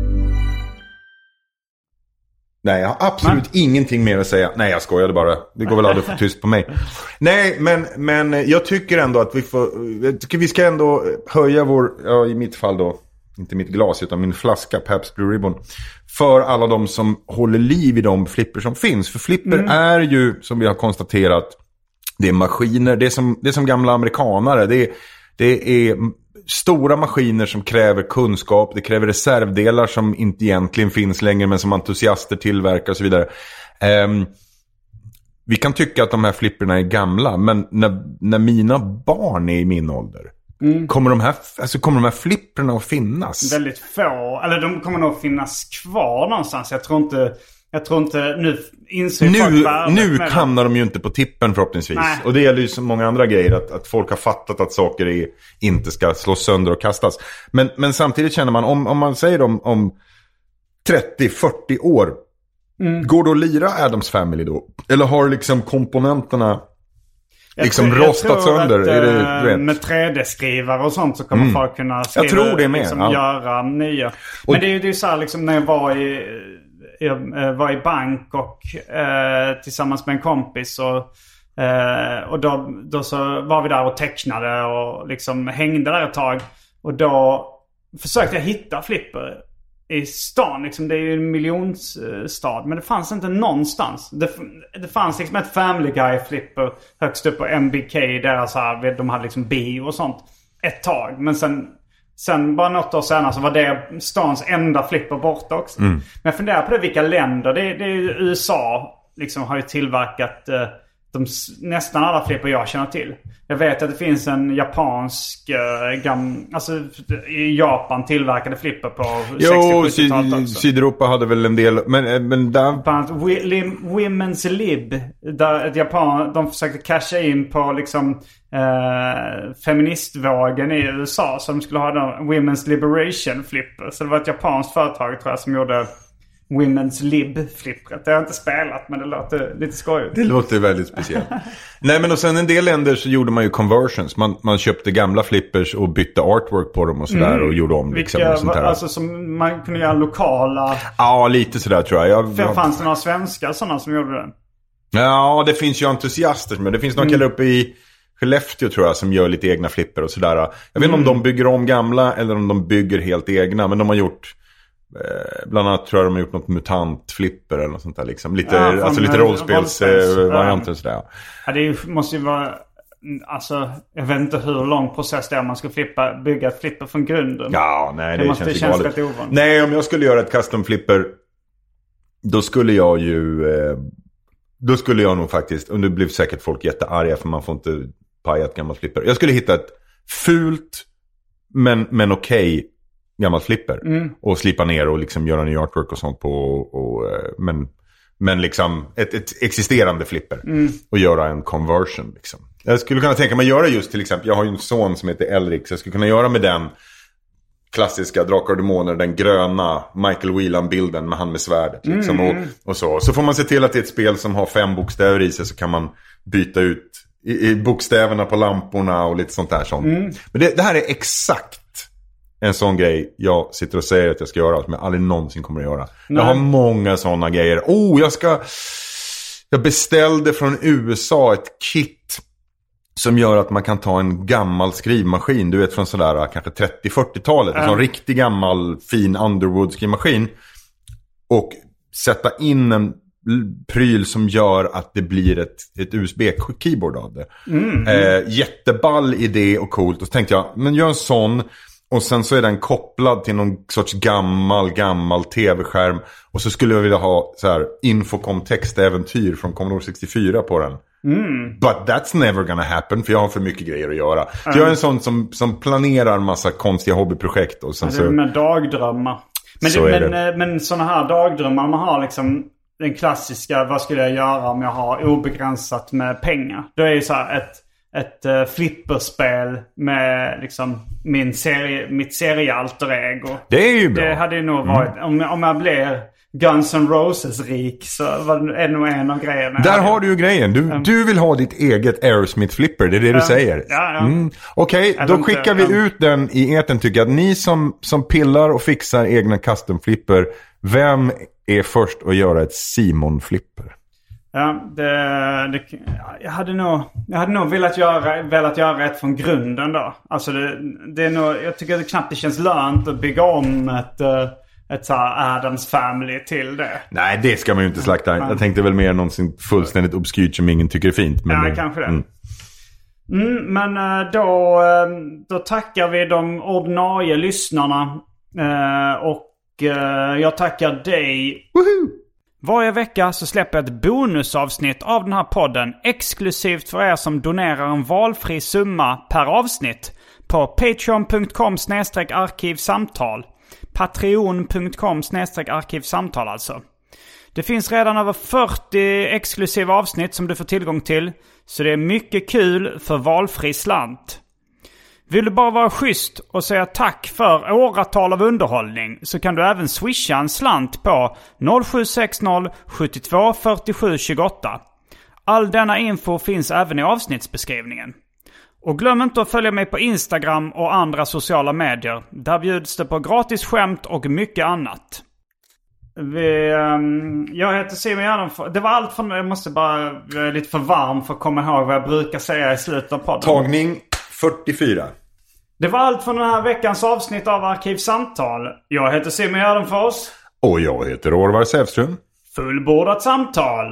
Nej, jag har absolut men... ingenting mer att säga. Nej, jag skojade bara. Det går väl aldrig för tyst på mig. Nej, men, men jag tycker ändå att vi får... Jag tycker vi ska ändå höja vår... Ja, i mitt fall då. Inte mitt glas, utan min flaska Pabst Blue Ribbon. För alla de som håller liv i de flipper som finns. För flipper mm. är ju, som vi har konstaterat, det är maskiner. Det är som, det är som gamla amerikanare. Det är... Det är stora maskiner som kräver kunskap. Det kräver reservdelar som inte egentligen finns längre men som entusiaster tillverkar och så vidare. Um, vi kan tycka att de här flipperna är gamla, men när, när mina barn är i min ålder mm. kommer, de här, alltså kommer de här flipperna att finnas? Väldigt få. Eller de kommer nog finnas kvar någonstans. Jag tror inte... Jag tror inte nu inser Nu, nu hamnar de ju inte på tippen förhoppningsvis. Nej. Och det gäller ju så många andra grejer att, att folk har fattat att saker är, inte ska slås sönder och kastas. Men, men samtidigt känner man, om, om man säger om, om trettio fyrtio år. Mm. Går det att lira Addams Family då? Eller har liksom komponenterna liksom tror, rostat sönder? Att, är det rätt? Med tre D-skrivare och sånt så kommer mm. folk kunna skriva, jag tror det med. Liksom, Ja. göra nya. Men och, det är ju det är så här, liksom, när jag var i, jag var i Bangkok eh, tillsammans med en kompis och, eh, och då, då så var vi där och tecknade och liksom hängde där ett tag. Och då försökte jag hitta flipper i stan. Liksom, det är ju en miljonstad. Men det fanns inte någonstans. Det, det fanns liksom ett Family Guy-flipper högst upp på M B K. Deras här, de hade liksom bio och sånt ett tag. Men sen, sen bara något år senare så var det stans enda flipper borta också. Mm. Men jag funderar på det, vilka länder. Det, det är ju U S A liksom, har ju tillverkat eh, de, nästan alla flipper jag känner till. Jag vet att det finns en japansk äh, gam, alltså i Japan tillverkade flipper på sextio-sjuttiotalet också. Sydeuropa hade väl en del, men, men där... Bland Women's Lib, där ett Japan, de försökte casha in på liksom äh, feministvågen i U S A, så de skulle ha den Women's Liberation flipper. Så det var ett japanskt företag tror jag som gjorde Women's Lib-flippret. Det har jag inte spelat, men det låter lite skojigt. Det låter väldigt speciellt. Nej, men och sen en del länder så gjorde man ju conversions. Man, man köpte gamla flippers och bytte artwork på dem och sådär mm. och gjorde om liksom. Vilka, och sånt där. Alltså som man kunde göra lokala... Ja, lite sådär tror jag. jag, jag... Fanns det några svenskar sådana som gjorde det? Ja, det finns ju entusiaster. Men det finns några mm. killar uppe i Skellefteå tror jag som gör lite egna flipper och sådär. Jag vet inte mm. om de bygger om gamla eller om de bygger helt egna. Men de har gjort... Bland annat tror jag de har gjort något mutantflipper eller något sånt där liksom. Lite, ja, alltså lite rollspelsvarianter och sådär. Ja, det är, måste ju vara... Alltså, jag vet inte hur lång process det är om man ska flippa, bygga ett flipper från grunden. Ja, nej, det, det måste, känns, känns rätt ovanligt. Nej, om jag skulle göra ett custom flipper, då skulle jag ju... Då skulle jag nog faktiskt... Och nu blir säkert folk jättearga för man får inte paja ett gammalt flipper. Jag skulle hitta ett fult men, men okej... Okay, gammalt flipper mm. och slipa ner och liksom göra ny artwork och sånt på och, och, men, men liksom ett, ett existerande flipper mm. och göra en conversion liksom. Jag skulle kunna tänka mig att göra just till exempel, jag har ju en son som heter Elric, så jag skulle kunna göra med den klassiska Drakar och Demoner, den gröna Michael Whelan-bilden med han med svärdet liksom, mm. och, och så. Så får man se till att det är ett spel som har fem bokstäver i sig, så kan man byta ut i, i bokstäverna på lamporna och lite sånt där sånt. Mm. Men det, det här är exakt en sån grej jag sitter och säger att jag ska göra, som jag aldrig någonsin kommer att göra. Nej. Jag har många såna grejer. Oh, jag ska... Jag beställde från U S A ett kit som gör att man kan ta en gammal skrivmaskin. Du vet, från sådär kanske trettio-fyrtiotalet. Mm. En sån riktig gammal fin Underwood skrivmaskin. Och sätta in en pryl som gör att det blir ett, ett U S B-keyboard av det. Mm. Eh, jätteball idé och coolt. Och så tänkte jag, men gör en sån... Och sen så är den kopplad till någon sorts gammal, gammal tv-skärm. Och så skulle jag vilja ha så här Infocom textäventyr från Commodore sextiofyra på den. Mm. But that's never gonna happen, för jag har för mycket grejer att göra. Mm. Så jag är en sån som, som planerar massa konstiga hobbyprojekt. Och sen ja, så... med dagdrömmar. Men, så det, men, men såna här dagdrömmar man har liksom... Den klassiska, vad skulle jag göra om jag har obegränsat med pengar? Då är det så här ett... Ett uh, flipperspel med liksom min serie, mitt seriealter ego. Det är ju bra. Det hade ju nog varit, mm. om, om jag blir Guns N' Roses rik, så var det nog en av grejerna. Där har du ju grejen. Du, um, du vill ha ditt eget Aerosmith flipper, det är det um, du säger. Ja, ja. Mm. Okej, okay, då inte, skickar vi um, ut den i eten, tycker jag. Att ni som, som pillar och fixar egna custom flipper, vem är först att göra ett Simon flipper? Ja, det, det, jag, hade nog, jag hade nog velat göra, velat göra ett från grunden då. Alltså det, det är nog, jag tycker det knappt det känns lönt att bygga om ett, ett så här Addams Family till det. Nej, det ska man ju inte slakta. Men, jag tänkte väl mer någonsin fullständigt obskyrt som ingen tycker är fint. Men ja, det, kanske det. Mm. Mm, men då, då tackar vi de ordinarie lyssnarna. Och jag tackar dig. Woohoo! Varje vecka så släpper jag ett bonusavsnitt av den här podden exklusivt för er som donerar en valfri summa per avsnitt på patreon punkt com snedstreck arkivsamtal. patreon punkt com snedstreck arkivsamtal alltså. Det finns redan över fyrtio exklusiva avsnitt som du får tillgång till, så det är mycket kul för valfri slant. Vill du bara vara schysst och säga tack för åratal av underhållning så kan du även swisha en slant på noll sju sex noll sjuttiotvå fyrtiosju tjugoåtta. All denna info finns även i avsnittsbeskrivningen. Och glöm inte att följa mig på Instagram och andra sociala medier. Där bjuds det på gratis skämt och mycket annat. Vi, um, jag heter Simon Gärdenfors. Det var allt från mig. Jag måste bara, jag är lite för varm för att komma ihåg vad jag brukar säga i slutet av podden. Tagning fyrtiofyra. Det var allt från den här veckans avsnitt av Arkivsamtal. Jag heter Simon Gärdenfors. Och jag heter Orvar Sävström. Fullbordat samtal.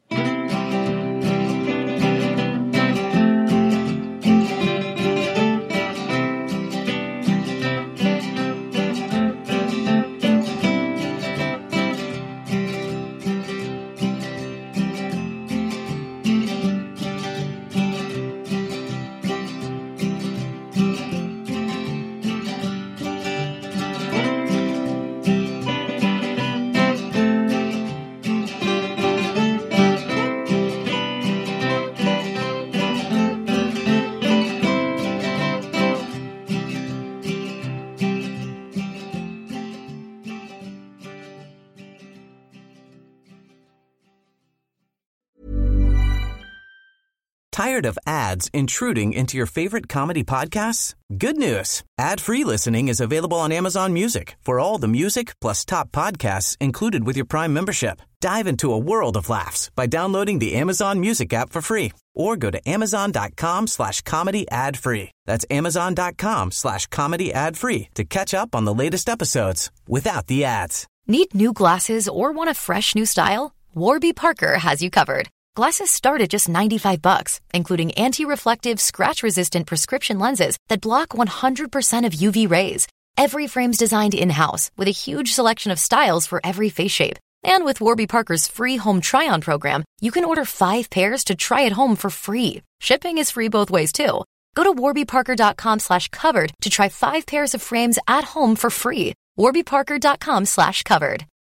Tired of ads intruding into your favorite comedy podcasts? Good news. Ad-free listening is available on Amazon Music for all the music plus top podcasts included with your Prime membership. Dive into a world of laughs by downloading the Amazon Music app for free or go to amazon.com slash comedy ad free. That's amazon.com slash comedy ad free to catch up on the latest episodes without the ads. Need new glasses or want a fresh new style? Warby Parker has you covered. Glasses start at just ninety-five bucks, including anti-reflective, scratch-resistant prescription lenses that block one hundred percent of U V rays. Every frame's designed in-house with a huge selection of styles for every face shape. And with Warby Parker's free home try-on program, you can order five pairs to try at home for free. Shipping is free both ways, too. Go to warbyparker.com slash covered to try five pairs of frames at home for free. warbyparker.com slash covered.